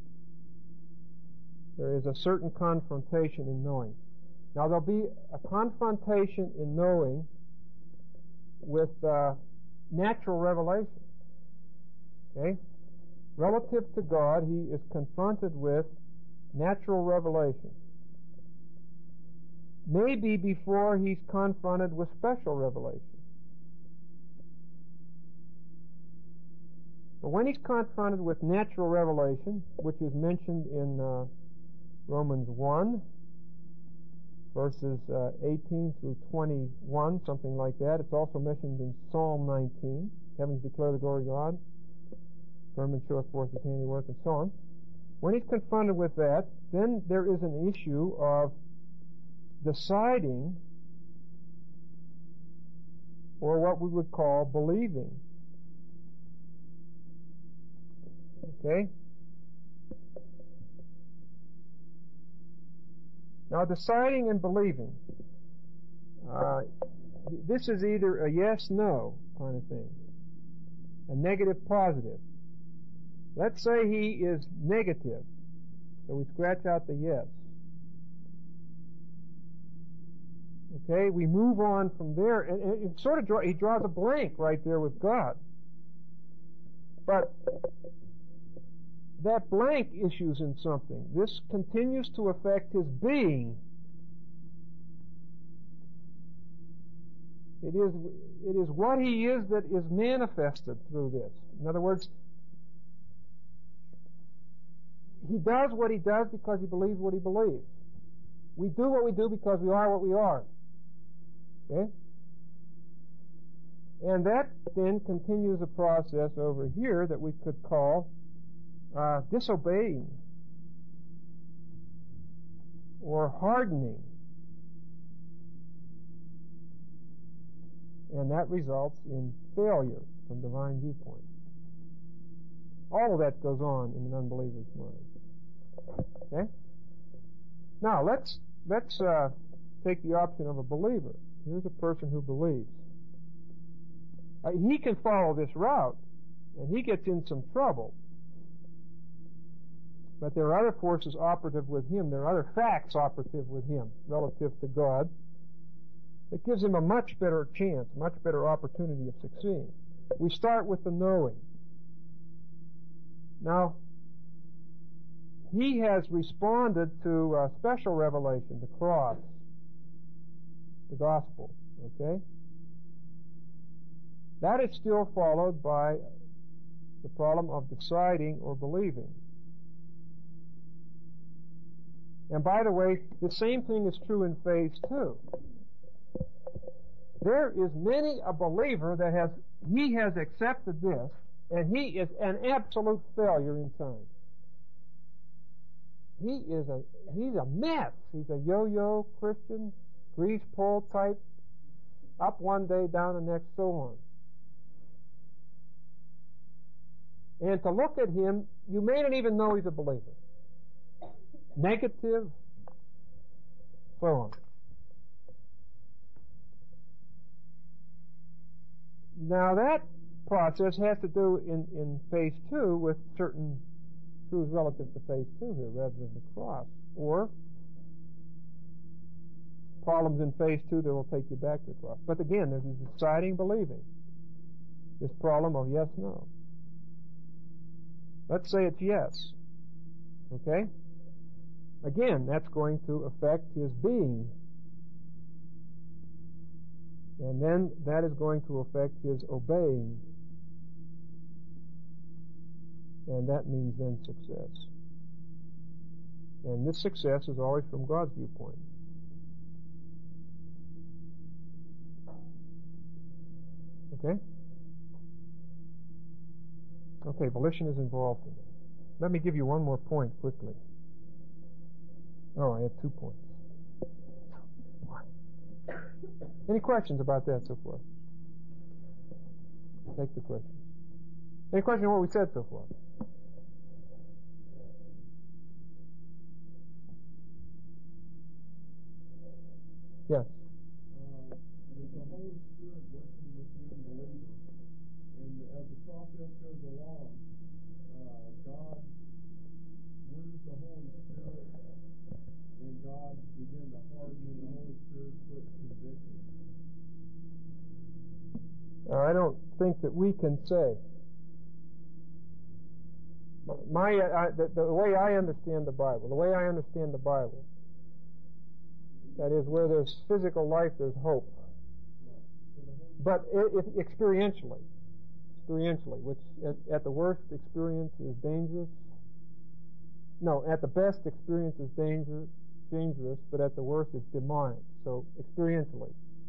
Speaker 1: There is a certain confrontation in knowing. Now, there'll be a confrontation in knowing with uh, natural revelation. Okay? Relative to God, he is confronted with natural revelation. Maybe before he's confronted with special revelation. But when he's confronted with natural revelation, which is mentioned in uh, Romans one, verses uh, eighteen through twenty-one, something like that. It's also mentioned in Psalm nineteen. Heavens declare the glory of God. Firmament showeth forth his handiwork, and so on. When he's confronted with that, then there is an issue of deciding, or what we would call believing. Okay? Now, deciding and believing, uh, this is either a yes-no kind of thing, a negative-positive. Let's say he is negative, so we scratch out the yes. Okay, we move on from there, and, and it sort of draw, he draws a blank right there with God. But that blank issues in something. This continues to affect his being. It is, it is what he is that is manifested through this. In other words, he does what he does because he believes what he believes. We do what we do because we are what we are. Okay? And that then continues a process over here that we could call Uh, disobeying or hardening, and that results in failure from divine viewpoint. All of that goes on in an unbeliever's mind. Okay? Now let's let's uh, take the option of a believer. Here's a person who believes. Uh, he can follow this route, and he gets in some trouble. But there are other forces operative with him. There are other facts operative with him relative to God. It gives him a much better chance, much better opportunity of succeeding. We start with the knowing. Now, he has responded to uh, special revelation, the cross, the gospel. Okay? That is still followed by the problem of deciding or believing. And by the way, the same thing is true in phase two. There is many a believer that has, he has accepted this, and he is an absolute failure in time. He is a, he's a mess. He's a yo-yo Christian, grease pole type, up one day, down the next, so on. And to look at him, you may not even know he's a believer. Negative, so on. Now that process has to do in, in phase two with certain truths relative to phase two here rather than the cross, or problems in phase two that will take you back to the cross. But again, there's this deciding believing, this problem of yes, no. Let's say it's yes. Okay? Again, that's going to affect his being. And then that is going to affect his obeying. And that means then success. And this success is always from God's viewpoint. Okay? Okay, volition is involved in it. Let me give you one more point quickly. Oh, I have two points. Any questions about that so far? Take the questions. Any question on what we said so far? Yes.
Speaker 3: Uh, with the Holy Spirit working within the believer, and as the process goes along, uh, God, where does the Holy Spirit and God begin to harden, and the Holy Spirit quit convicting?
Speaker 1: Uh, I don't think that we can say. My uh, the, the way I understand the Bible, the way I understand the Bible, that is, where there's physical life, there's hope. But if, experientially, experientially, which at, at the worst experience is dangerous. No, at the best experience is danger, dangerous, but at the worst it's demonic. So experientially.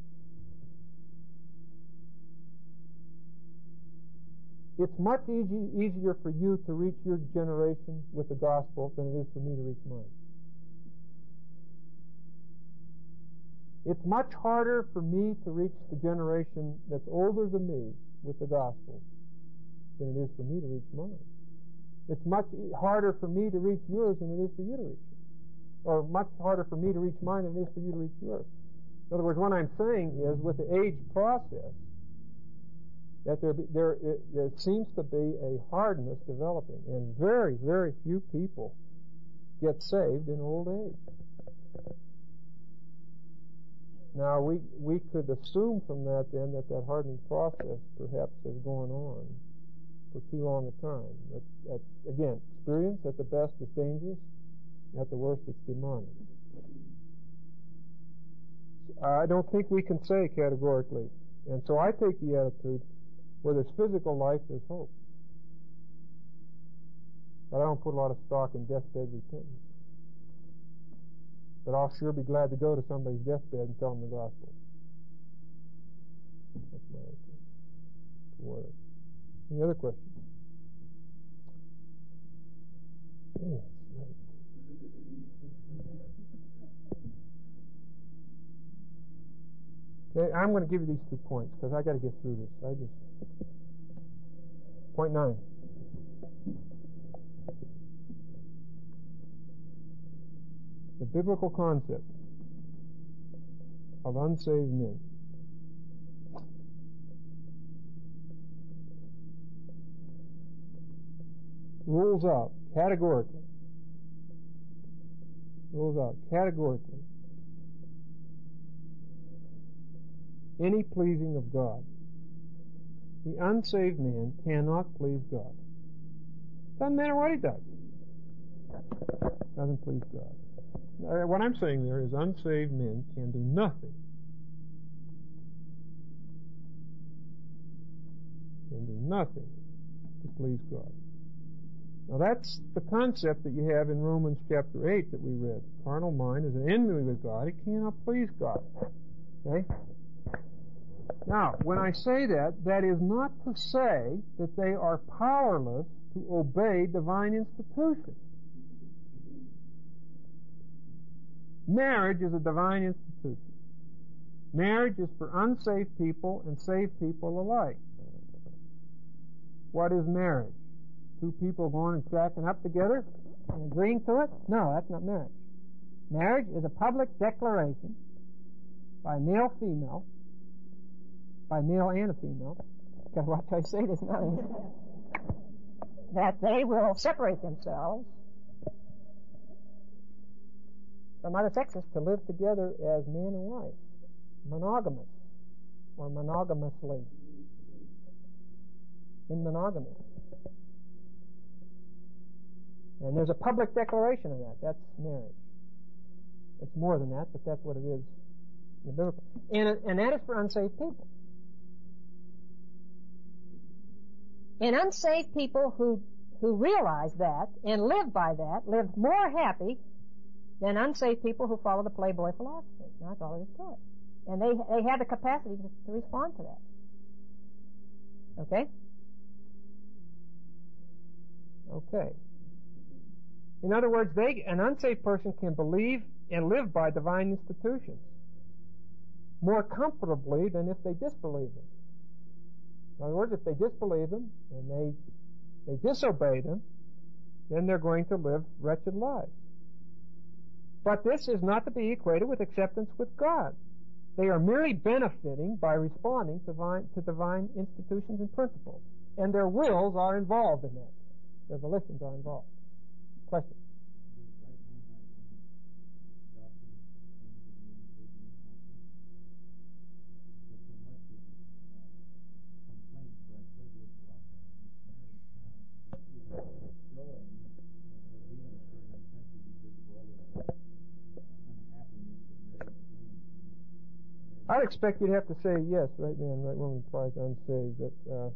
Speaker 1: It's much easy, easier for you to reach your generation with the gospel than it is for me to reach mine. It's much harder for me to reach the generation that's older than me with the gospel than it is for me to reach mine. It's much harder for me to reach yours than it is for you to reach it. Or much harder for me to reach mine than it is for you to reach yours. In other words, what I'm saying is, with the age process, that there, be, there, there seems to be a hardness developing, and very, very few people get saved in old age. Now, we we could assume from that then that that hardening process perhaps has gone on for too long a time. That, that, again, experience at the best is dangerous, at the worst it's demonic. I don't think we can say categorically, and so I take the attitude, where there's physical life, there's hope. But I don't put a lot of stock in deathbed repentance. But I'll sure be glad to go to somebody's deathbed and tell them the gospel. That's my attitude toward it. Any other questions? Gee, it's late. Okay, I'm going to give you these two points because I got to get through this. I just point nine. The biblical concept of unsaved men. Rules out categorically. Rules out categorically any pleasing of God. The unsaved man cannot please God. Doesn't matter what he does. Doesn't please God. What I'm saying there is unsaved men can do nothing. Can do nothing to please God. Now that's the concept that you have in Romans chapter eight that we read. Carnal mind is an enemy with God. It cannot please God. Okay? Now, when I say that, that is not to say that they are powerless to obey divine institutions. Marriage is a divine institution. Marriage is for unsaved people and saved people alike. What is marriage? Two people going and shacking up together and agreeing to it? No, that's not marriage. Marriage is a public declaration by male, female, by male and a female, because what I say is not that they will separate themselves from other sexes to live together as man and wife, monogamous or monogamously, in monogamy. And there's a public declaration of that. That's marriage. It's more than that, but that's what it is in the biblical. And, and that is for unsaved people. And unsaved people who who realize that and live by that live more happy than unsaved people who follow the Playboy philosophy. Now, that's all there is to it. And they they have the capacity to, to respond to that. Okay? Okay.
Speaker 2: In other words, they, an unsaved person can believe and live by divine institutions more comfortably than if they disbelieve them. In other words, if they disbelieve them and they, they disobey them, then they're going to live wretched lives. But this is not to be equated with acceptance with God. They are merely benefiting by responding to divine, to divine institutions and principles. And their wills are involved in that. Their volitions are involved. Question? I'd expect you'd have to say yes, right man, right woman implies unsaved. That, uh,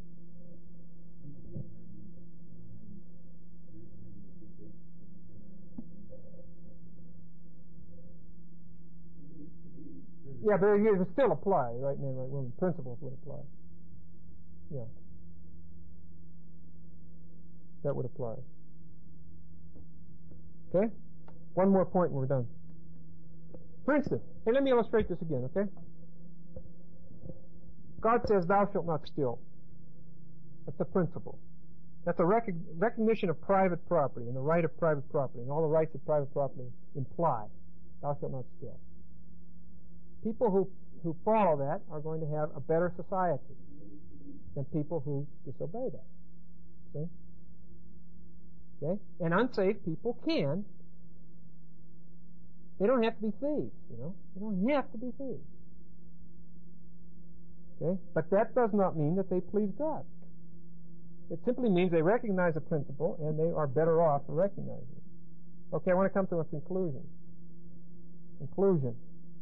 Speaker 2: yeah, but it would still apply, right man, right woman. Principles would apply. Yeah. That would apply. Okay? One more point and we're done. For instance, hey, let me illustrate this again, okay? God says, thou shalt not steal. That's a principle. That's a rec- recognition of private property and the right of private property and all the rights of private property imply. Thou shalt not steal. People who, who follow that are going to have a better society than people who disobey that. See? Okay? And unsaved people can. They don't have to be thieves, you know. They don't have to be thieves. Okay? But that does not mean that they please God. It simply means they recognize a principle and they are better off for recognizing it. Okay, I want to come to a conclusion. Conclusion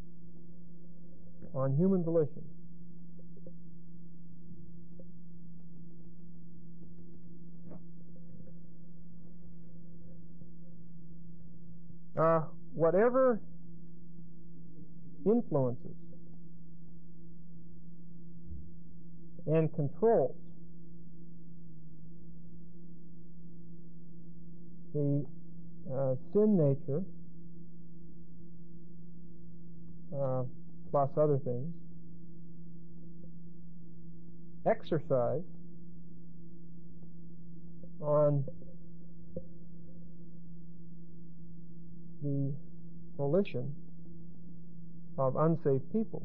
Speaker 2: on human volition. Uh, whatever influences and controls the uh, sin nature, uh, plus other things, exercise on the volition of unsaved people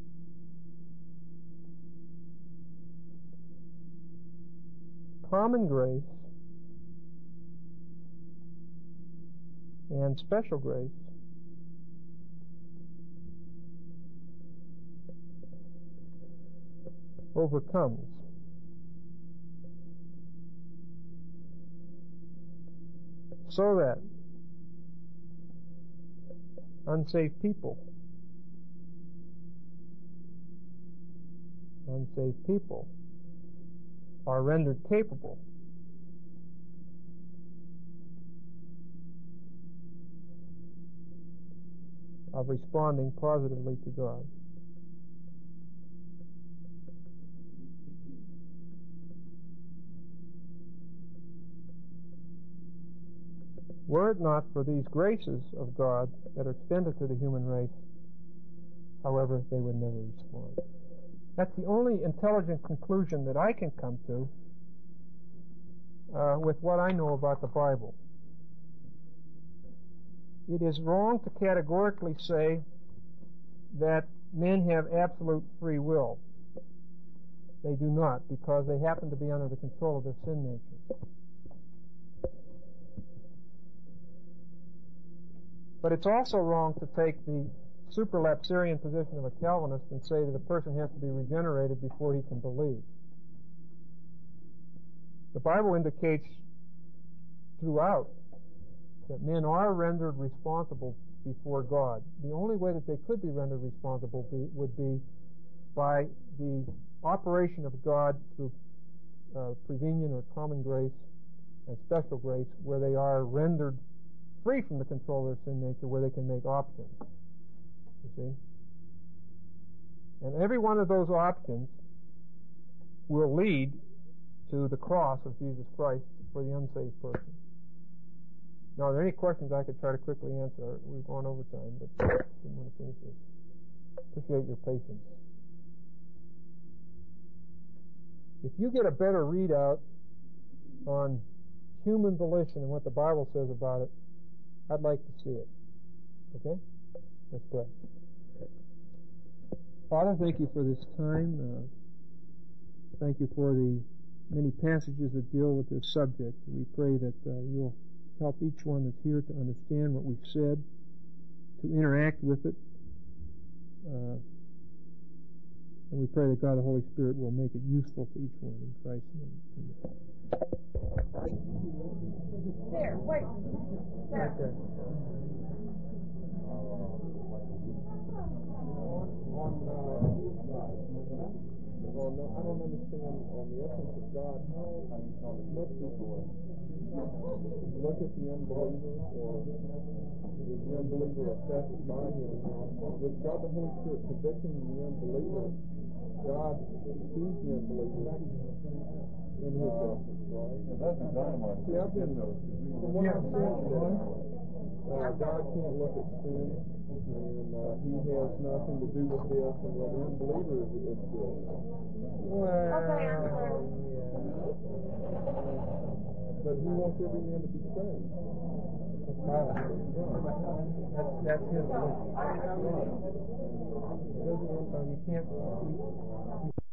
Speaker 2: common grace and special grace overcomes. So that unsaved people, unsaved people are rendered capable of responding positively to God. Were it not for these graces of God that are extended to the human race, however, they would never respond. That's the only intelligent conclusion that I can come to uh, with what I know about the Bible. It is wrong to categorically say that men have absolute free will. They do not, because they happen to be under the control of their sin nature. But it's also wrong to take the supralapsarian position of a Calvinist and say that a person has to be regenerated before he can believe. The Bible indicates throughout that men are rendered responsible before God. The only way that they could be rendered responsible be, would be by the operation of God through uh, prevenient or common grace and special grace, where they are rendered free from the control of their sin nature, where they can make options. You see? And every one of those options will lead to the cross of Jesus Christ for the unsaved person.
Speaker 1: Now, are there any questions I could try to quickly answer? We've gone over time, but didn't want to finish this. Appreciate your patience. If you get a better readout on human volition and what the Bible says about it, I'd like to see it. Okay? Let's pray. Father, thank you for this time. Uh, thank you for the many passages that deal with this subject. We pray that uh, you'll help each one that's here to understand what we've said, to interact with it. Uh, and we pray that God the Holy Spirit will make it useful to each one in Christ's name.
Speaker 4: There, wait. There.
Speaker 1: Right there.
Speaker 3: On, uh, well, no, I don't understand on the essence of God, how much does look at the unbeliever, or is the unbeliever affected by him? With God the Holy Spirit convicting the unbeliever, God sees the unbeliever in his essence, right?
Speaker 5: Yeah, that's the dynamite.
Speaker 3: See, I've been, from what I've seen today, uh, God can't look at sin, and uh, he has nothing to do with this, and well, the unbeliever is against this.
Speaker 1: Well,
Speaker 4: Okay, I'm
Speaker 1: yeah.
Speaker 4: sorry.
Speaker 3: But he wants every man to be saved.
Speaker 1: That's my life. That's, that's his volition.
Speaker 3: Right.
Speaker 1: So you can't...